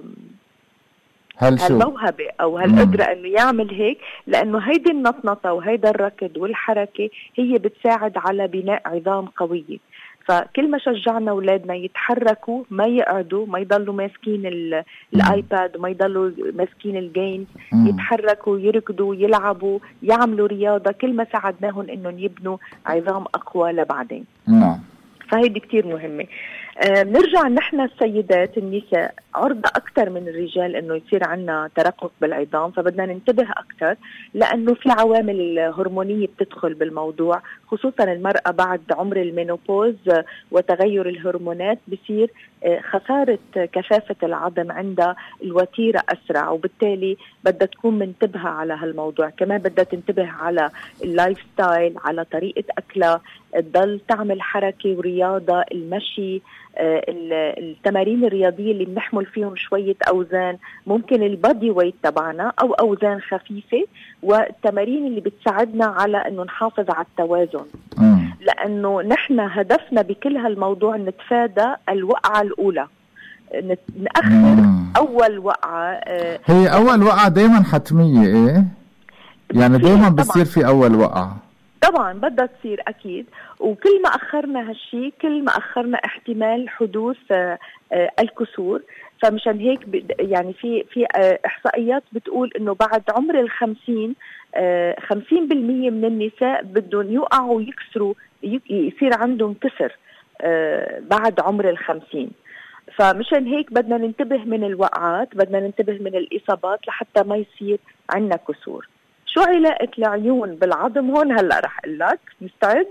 هالموهبة أو هالقدرة إنه يعمل هيك، لأنه هيدي النطنطة وهيدا الركض والحركة هي بتساعد على بناء عظام قوية. فكل ما شجعنا أولادنا يتحركوا، ما يقعدوا، ما يضلوا ماسكين الآيباد وما يضلوا ماسكين الجيمز، يتحركوا يركضوا يلعبوا يعملوا رياضة، كل ما ساعدناهم إنهم يبنوا عظام أقوى لبعدين. نعم. فهيدي كتير مهمة. آه نرجع نحن السيدات النساء عرضة أكثر من الرجال إنه يصير عنا ترقق بالعظام، فبدنا ننتبه أكثر، لأنه في عوامل هرمونية بتدخل بالموضوع، خصوصا المرأة بعد عمر المينوبوز وتغير الهرمونات بصير آه خسارة كثافة العظم عندها الوتيرة أسرع، وبالتالي بدها تكون منتبهة على هالموضوع. كمان بدها تنتبه على اللايف ستايل، على طريقة أكلها، تضل تعمل حركة ورياضة، المشي، التمارين الرياضية اللي بنحمل فيهم شوية أوزان، ممكن البادي ويت تبعنا أو أوزان خفيفة، والتمارين اللي بتساعدنا على أنه نحافظ على التوازن. مم. لأنه نحن هدفنا بكل هالموضوع نتفادى الوقعة الأولى، نأخر مم. أول وقعة. هي أول وقعة دايما حتمية إيه؟ يعني دايما بصير في أول وقعة طبعا بدها تصير أكيد، وكل ما أخرنا هالشي كل ما أخرنا احتمال حدوث آآ آآ الكسور. فمشان هيك يعني في في إحصائيات بتقول إنه بعد عمر الخمسين خمسين بالمية من النساء بدهم يوقعوا ويكسروا، يصير عندهم كسر بعد عمر الخمسين. فمشان هيك بدنا ننتبه من الوقعات، بدنا ننتبه من الإصابات لحتى ما يصير عندنا كسور. شو علاقة العيون بالعظم؟ هون هلا رح اقول لك. مستعد؟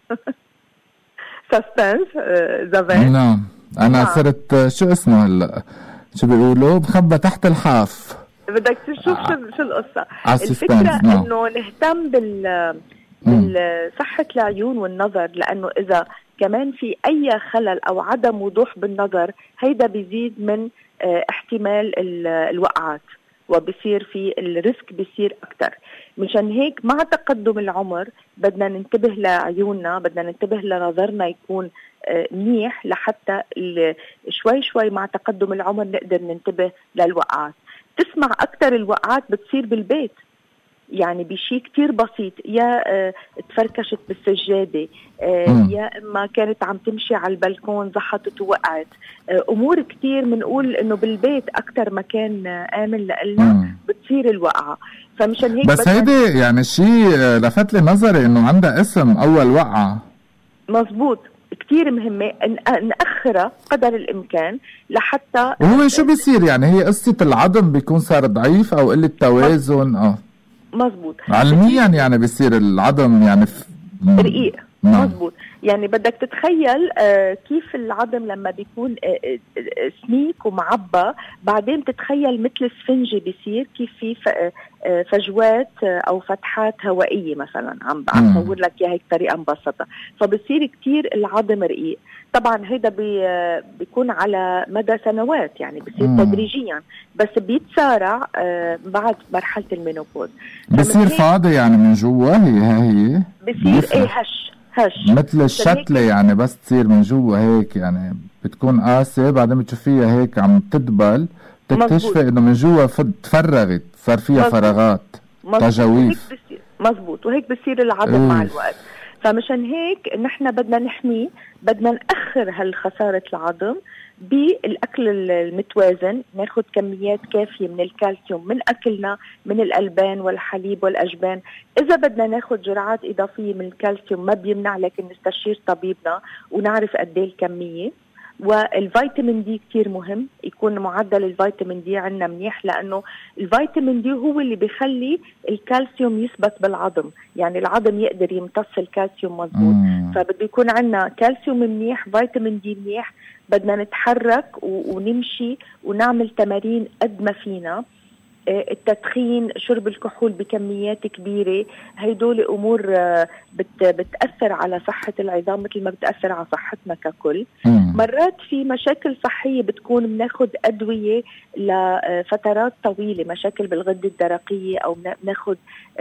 سسبنس زفان. نعم انا صرت شو اسمه هلا شو بيقولوا بخبى تحت الحاف. بدك تشوف شو شو القصة. الفكرة نعم. انه نهتم بال بصحة العيون والنظر، لانه اذا كمان في اي خلل او عدم وضوح بالنظر هيدا بيزيد من احتمال الوقعات، وبصير في الريسك بيصير أكتر. مشان هيك مع تقدم العمر بدنا ننتبه لعيوننا، بدنا ننتبه لنظرنا يكون منيح، لحتى شوي شوي مع تقدم العمر نقدر ننتبه للوقعات. تسمع أكتر الوقعات بتصير بالبيت، يعني بشيء كتير بسيط، يا اه تفركشت بالسجادة، اه يا إما كانت عم تمشي على البلكون زحطت ووقعت، اه أمور كتير منقول إنه بالبيت أكتر مكان آمن لإلنا بتصير الوقعة. فمشان هيك بس هيدي يعني شيء لفت لي نظري إنه عندها اسم أول وقعة. مزبوط، كتير مهمة نأخرها قدر الإمكان لحتى. وهو شو بيصير يعني؟ هي قصة العظم بيكون صار ضعيف أو قلة توازن؟ اه مزبوط. علميا يعني بيصير العظم يعني ف... رقيق. مزبوط. يعني بدك تتخيل آه كيف العظم لما بيكون آه آه سميك ومعبى، بعدين تتخيل مثل السفنجة بيصير كيف في آه فجوات آه أو فتحات هوائية مثلا. عم عم صور لك إياها هيك طريقة مبسطة. فبصير كتير العظم رقيق. طبعا هيدا بي آه بيكون على مدى سنوات، يعني بصير تدريجيا، بس بيتسارع آه بعد مرحلة المينوبوز. بصير فاضي يعني من جوا. هي هي بصير ايه هش هش مثل الشتلة يعني، بس تصير من جوا هيك يعني بتكون قاسية، بعدين بتشوفيها هيك عم تدبل، تكتشفي انه من جوا تفرغت، صار فيها مزبوط. فراغات مزبوط. تجاويف. مزبوط. وهيك بصير العظم إيه. مع الوقت. فمشان هيك نحن بدنا نحميه، بدنا نأخر هالخسارة العظم بالأكل المتوازن، ناخد كميات كافية من الكالسيوم من أكلنا، من الألبان والحليب والأجبان. إذا بدنا ناخد جرعات إضافية من الكالسيوم ما بيمنع، لكن نستشير طبيبنا ونعرف قد ايه الكمية. والفيتامين دي كتير مهم يكون معدل الفيتامين دي عندنا منيح، لأنه الفيتامين دي هو اللي بيخلي الكالسيوم يثبت بالعظم، يعني العظم يقدر يمتص الكالسيوم مظبوط. فبده يكون عندنا كالسيوم منيح، فيتامين دي منيح، بدنا نتحرك ونمشي ونعمل تمارين قد ما فينا. التدخين، شرب الكحول بكميات كبيرة، هيدول أمور بتأثر على صحة العظام مثل ما بتأثر على صحتنا ككل. مرات في مشاكل صحية بتكون بناخد أدوية لفترات طويلة، مشاكل بالغدة الدرقية، أو بناخد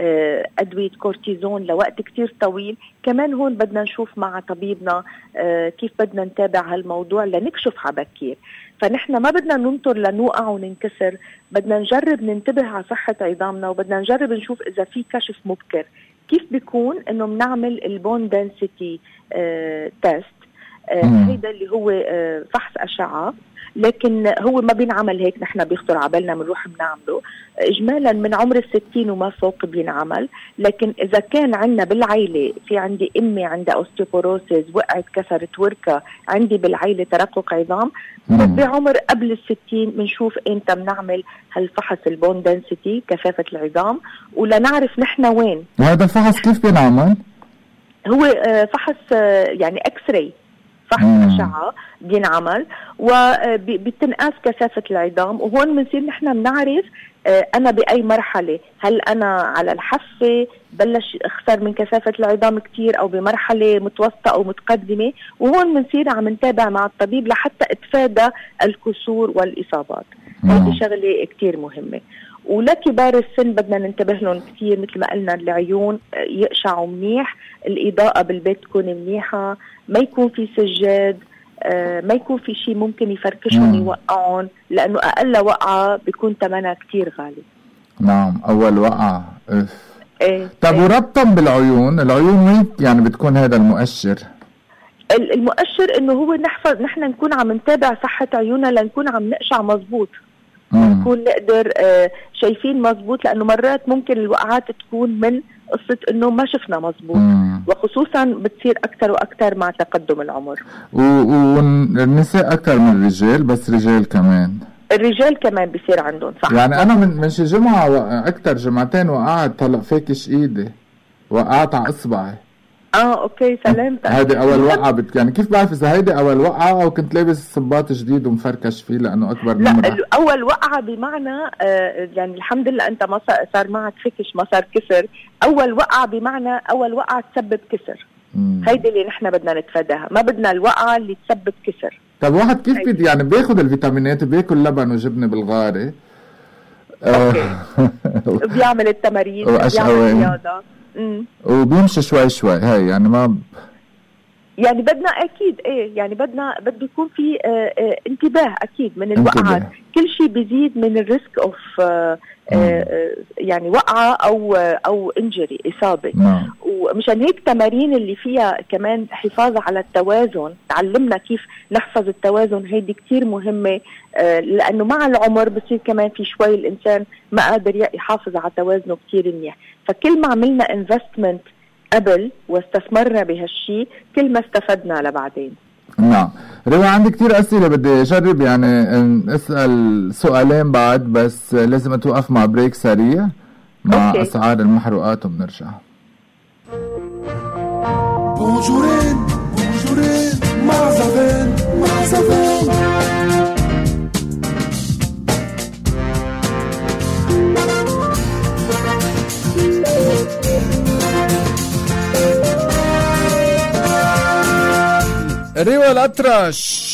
أدوية كورتيزون لوقت كتير طويل. كمان هون بدنا نشوف مع طبيبنا كيف بدنا نتابع هالموضوع لنكشف عبكير. فنحن ما بدنا ننطر لنوقع وننكسر، بدنا نجرب ننتبه على صحة عظامنا، وبدنا نجرب نشوف إذا في كشف مبكر. كيف بيكون؟ إنه بنعمل البون دنسيتي آه تيست، آه هيدا اللي هو آه فحص أشعة، لكن هو ما بينعمل هيك نحن بيخطر عبالنا بنروح بنعمله. إجمالا من عمر الستين وما فوق بينعمل. لكن إذا كان عندنا بالعيلة، في عندي أمي عندها أوستيوبوروسيس، وقعت كسرت وركة، عندي بالعيلة ترقق عظام، بعمر قبل الستين بنشوف إمتى بنعمل هالفحص البون دنسيتي كثافة العظام، ولنعرف نحن وين. وهذا الفحص كيف بينعمل؟ هو فحص يعني اكس راي، فحص أشعة بينعمل وبتنقاس كثافة العظام. وهون بنصير نحن بنعرف أنا بأي مرحلة، هل أنا على الحافة بلش أخسر من كثافة العظام كتير، أو بمرحلة متوسطة أو متقدمة. وهون بنصير عم نتابع مع الطبيب لحتى اتفادى الكسور والإصابات. هذه شغلة كتير مهمة. ولكبار السن بدنا ننتبه لهم كثير، مثل ما قلنا العيون يقشعوا منيح، الإضاءة بالبيت تكون منيحة، ما يكون في سجاد، آه ما يكون في شيء ممكن يفركشهم يوقعون، لأنه أقل وقعة بيكون ثمنها كتير غالي. نعم، أول وقعة. إيه. طب إيه. وربطا بالعيون، العيون وين يعني بتكون هذا المؤشر؟ المؤشر إنه هو نحفظ نحن نكون عم نتابع صحة عيوننا، لنكون عم نقشع مزبوط، نكون نقدر آه شايفين مزبوط، لأنه مرات ممكن الوقعات تكون من قصة إنه ما شفنا مزبوط. مم. وخصوصا بتصير أكتر وأكتر مع تقدم العمر. والنساء أكتر من الرجال، بس رجال كمان. الرجال كمان بيصير عندهم، صح. يعني أنا من من شي جمعة أكتر جمعتين وقعت، هلا فاكش إيدي، وقعت على إصبعي. اه اوكي سلامتك. هذه اول وقعه بت... يعني كيف بعرف اذا هيدي اول وقعه او كنت لابس صباط جديد ومفركش فيه لانه اكبر نمره؟ لا، اول وقعه بمعنى آه يعني الحمد لله انت ما صار معك فكش، ما صار كسر. اول وقعه بمعنى اول وقعه تسبب كسر. هيدي اللي نحن بدنا نتفاداها، ما بدنا الوقعه اللي تسبب كسر. طب واحد كيف بي يعني بياخذ الفيتامينات، بياكل لبن وجبنه بالغاره، اوكي بيعمل التمارين، بيعمل رياضه، وبيمشي شوي شوي، هاي يعني ما ب... يعني بدنا اكيد ايه يعني بدنا بده يكون في اه اه انتباه اكيد من الوقعات. كل شيء بيزيد من الريسك اوف اه اه يعني وقعه او او انجري اصابه. نعم. ومشان هيك تمارين اللي فيها كمان حفاظ على التوازن، تعلمنا كيف نحفظ التوازن، هيدي كتير مهمه اه لانه مع العمر بصير كمان في شوي الانسان ما قادر يحافظ على توازنه كتير منيح. فكل ما عملنا انفستمنت قبل واستثمرنا بهالشي كل ما استفدنا لبعدين. نعم. روى عندي كتير أسئلة بدي أجرب يعني أسأل سؤالين بعد، بس لازم أتوقف مع بريك سريع مع أوكي. أسعار المحروقات وبنرجع. بونجورين بونجورين مع زفان مع زفان. ريوى الأطرش.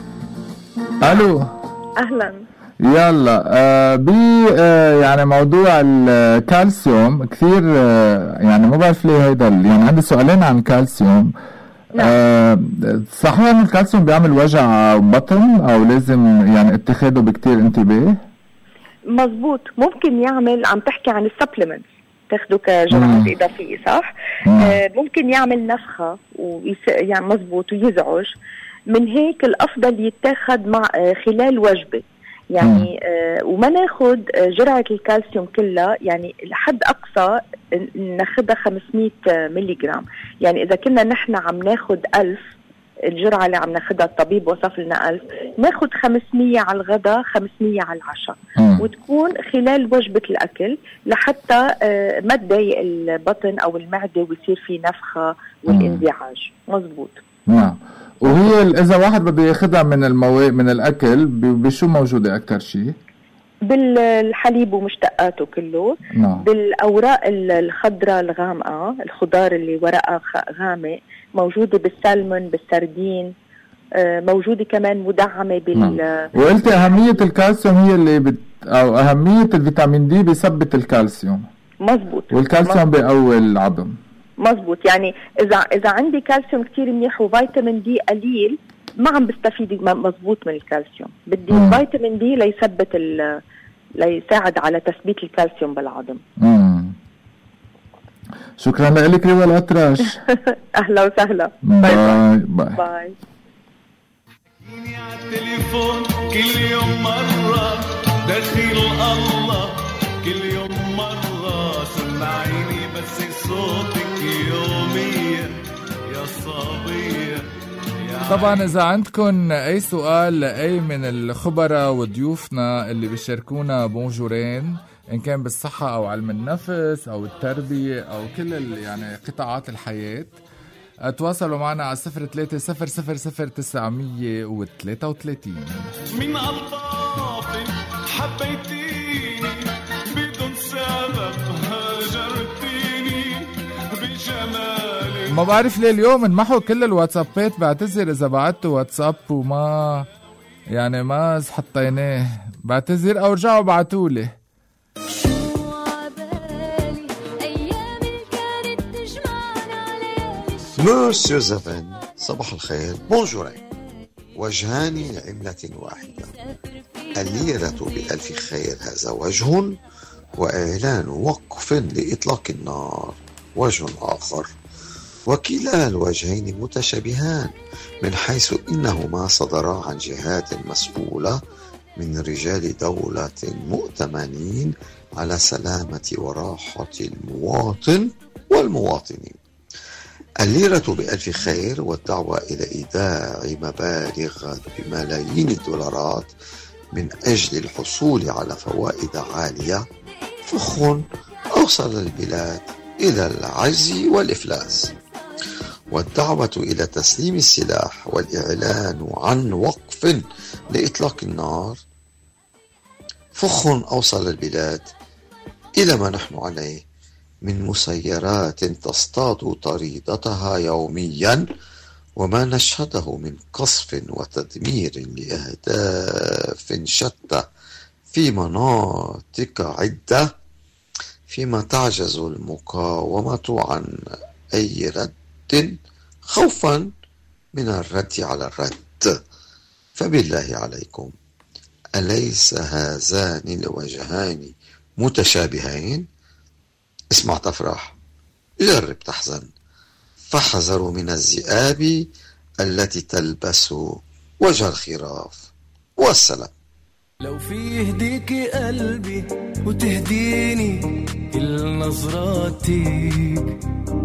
ألو. أهلا. يلا آه بي آه يعني موضوع الكالسيوم كثير آه يعني ما بعرف ليه هيدا يعني عندي سؤالين عن الكالسيوم. نعم. آه صحيح ان الكالسيوم بيعمل وجع بطن او لازم يعني اتخاذه بكتير انتباه؟ مزبوط. ممكن يعمل، عم تحكي عن السبلمنت تاخده كجرعات إضافية صح؟ آه ممكن يعمل نفخة ويس... يعني مزبوط ويزعج. من هيك الأفضل يتاخد مع آه خلال وجبة يعني آه وما ناخد آه جرعة الكالسيوم كلها، يعني لحد أقصى ناخدها خمسمية ملي جرام. يعني إذا كنا نحن عم ناخد ألف، الجرعة اللي عم ناخدها الطبيب وصف لنا ألف، ناخد خمسمية على الغداء خمسمية على العشاء، وتكون خلال وجبة الأكل لحتى آه ما تضايق البطن أو المعدة ويصير في نفخة والانزعاج. مزبوط. نعم. وهي إذا واحد بده ياخدها من المو... من الأكل بشو موجودة أكتر شيء؟ بالحليب ومشتقاته كله. نعم. بالأوراق الخضراء الغامقة، الخضار اللي ورقها غامق، موجودة بالسلمون بالسردين، موجودة كمان مدعمة بال نعم. وقلت أهمية الكالسيوم هي اللي بت... أو أهمية الفيتامين دي بيثبت الكالسيوم. مزبوط. والكالسيوم بيقوي العظم. مزبوط. يعني إذا إذا عندي كالسيوم كتير منيح وفيتامين دي قليل ما عم بستفيد مزبوط من الكالسيوم. بدي الفيتامين دي ليثبت ال ليساعد على تثبيت الكالسيوم بالعظم. امم شكرا لك ريوى الأطرش. أهلا وسهلا. باي باي باي, باي. على التليفون كل يوم مرة دخيل الله، كل يوم مرة سمعيني بس صوتك يوميا يا صبية. طبعا إذا عندكم أي سؤال لأي من الخبراء وضيوفنا اللي بيشاركونا بونجورين، إن كان بالصحة أو علم النفس أو التربية أو كل يعني قطاعات الحياة، تواصلوا معنا على صفر ثلاثة صفر صفر صفر تسعمية وثلاثة وثلاثين. من ألطافي حبيتيني بدون سبب هاجرتيني بجمالك. ما بعرف ليه اليوم انمحوا كل الواتسابات، بعتذر إذا بعتوا واتساب وما يعني ما حطيناه، بعتذر أو رجعوا بعتولي. موسيو زفن صباح الخير. بونجورين. وجهان لعملة واحدة، الليرة بألف خير هذا وجه، وإعلان وقف لإطلاق النار وجه آخر، وكلا الوجهين متشابهان من حيث إنهما صدرا عن جهات مسؤولة من رجال دولة مؤتمنين على سلامة وراحة المواطن والمواطنين. الليرة بألف خير والدعوة إلى إيداع مبالغ بملايين الدولارات من أجل الحصول على فوائد عالية فخ أوصل البلاد إلى العجز والإفلاس. والدعوة إلى تسليم السلاح والإعلان عن وقف لإطلاق النار فخ أوصل البلاد إلى ما نحن عليه من مسيرات تصطاد طريدتها يوميا، وما نشهده من قصف وتدمير لأهداف شتى في مناطق عدة، فيما تعجز المقاومة عن أي رد خوفا من الرد على الرد. فبالله عليكم، أليس هذان الوجهان متشابهين؟ اسمع تفرح، جرب تحزن، فاحذروا من الذئاب التي تلبس وجه الخراف. والسلام. لو في يهديكي قلبي وتهديني كل نظراتك،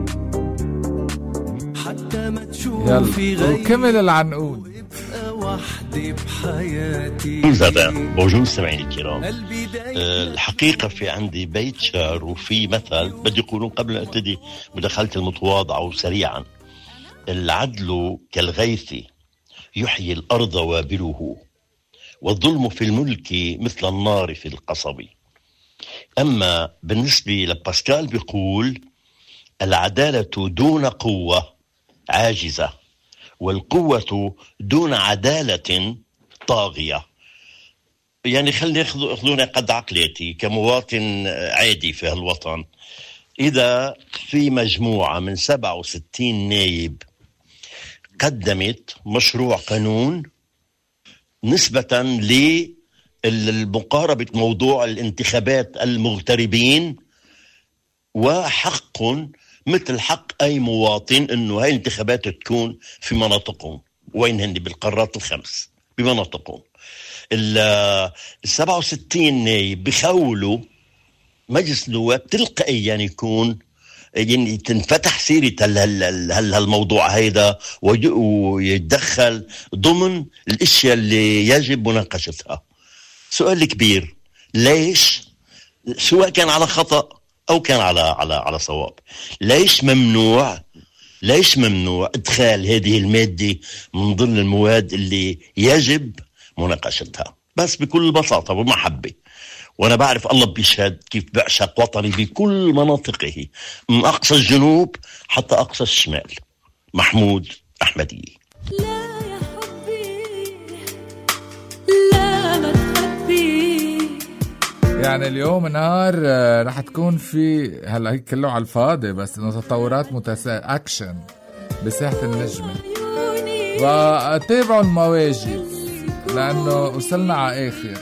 حتى ما تشوفي يلا وكمل العنقود. وحدي بحياتي. بونجور مستمعيني الكرام. الحقيقة في عندي بيت شعر وفي مثل بدي يقولون قبل أن أبتدي مداخلتي المتواضعة وسريعا: العدل كالغيث يحيي الأرض وابله، والظلم في الملك مثل النار في القصب. أما بالنسبة لباسكال بيقول: العدالة دون قوة عاجزة، والقوة دون عدالة طاغية. يعني خلني يأخذوني قد عقليتي كمواطن عادي في هالوطن. إذا في مجموعة من سبعة وستين نائب قدمت مشروع قانون نسبة لمقاربة موضوع الانتخابات المغتربين، وحق مثل حق أي مواطن أنه هاي الانتخابات تكون في مناطقهم، وين هن بالقارات الخمس بمناطقهم. السبعة وستين نائب بخولوا مجلس النواب تلقائيا يعني يكون يعني تنفتح سيرة هالموضوع هيدا ويتدخل ضمن الاشياء اللي يجب مناقشتها. سؤال كبير: ليش سواء كان على خطأ أو كان على على على صواب، ليش ممنوع ليش ممنوع إدخال هذه المادة من ضمن المواد اللي يجب مناقشتها؟ بس بكل بساطة ومحبة. وأنا بعرف الله بيشهد كيف بعشق وطني بكل مناطقه، من أقصى الجنوب حتى أقصى الشمال. محمود أحمدية. لا يا حبي لا ما تخبي. يعني اليوم نهار رح تكون في هلا هيك كله على الفاضي، بس انه تطورات متسا اكشن بساحة النجمة، وتابعوا المواجد لانه وصلنا على اخر.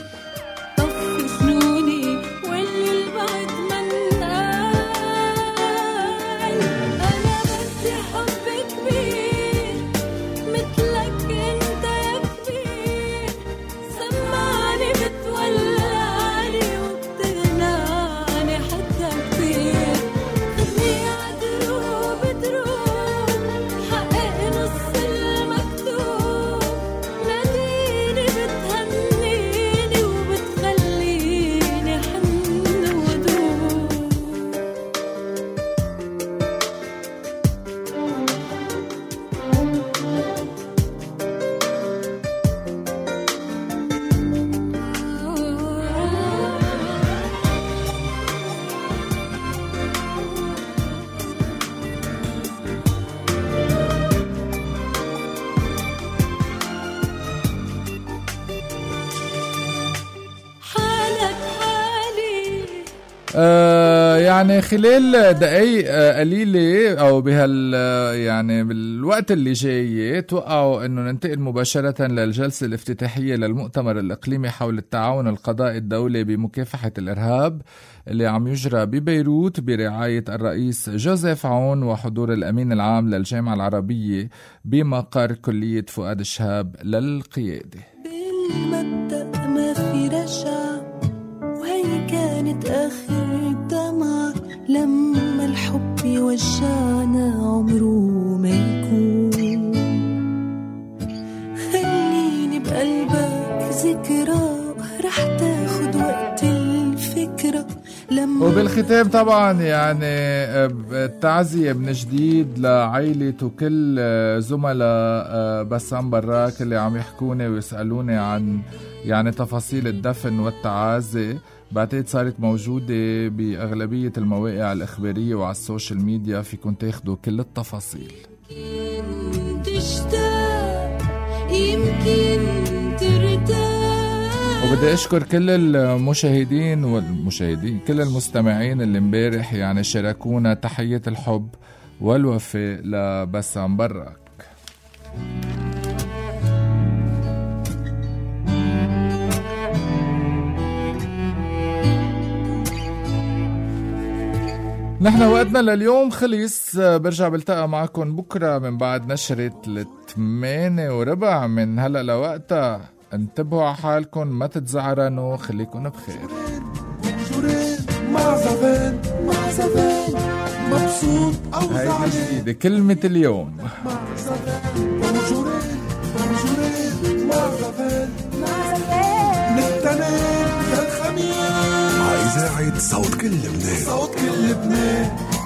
آه يعني خلال دقايق آه قليلة أو بهال يعني بالوقت اللي جاي توقعوا أنه ننتقل مباشرة للجلسة الافتتاحية للمؤتمر الإقليمي حول التعاون القضائي الدولي بمكافحة الإرهاب اللي عم يجرى ببيروت برعاية الرئيس جوزيف عون وحضور الأمين العام للجامعة العربية بمقر كلية فؤاد الشهاب للقيادة. بالمبدأ ما في رجعة، وهي كانت آخر دمعة لما الحب يوجعنا عمره ما يكون. خليني بقلبك ذكرى رح تاخد وقت الفكرة. وبالختام طبعا يعني التعزية من جديد لعائلة وكل زملاء بسام براك اللي عم يحكوني ويسألوني عن يعني تفاصيل الدفن والتعازي. بعتقد صارت موجودة بأغلبية المواقع الإخبارية وعلى السوشيال ميديا، فيكم تاخدوا كل التفاصيل. تشتاق يمكن ترتاح. وبدي أشكر كل المشاهدين والمشاهدين كل المستمعين اللي امبارح يعني شاركونا تحية الحب والوفاء لبسام براك. نحن وقتنا لليوم خلص. برجع بلتقى معكم بكرة من بعد نشرة الثمانية وربع من هلأ لوقتها. انتبهوا على حالكم، ما تتزعرنوا، خليكم بخير. مع زفان مع زفان مبسوط أو زعلان. هاي جديدة كلمة اليوم. مع زفان بونجورين بونجورين مع زفان مع زفان من التنين للخميس. مع إذاعة صوت كل لبنان. صوت كل لبنان.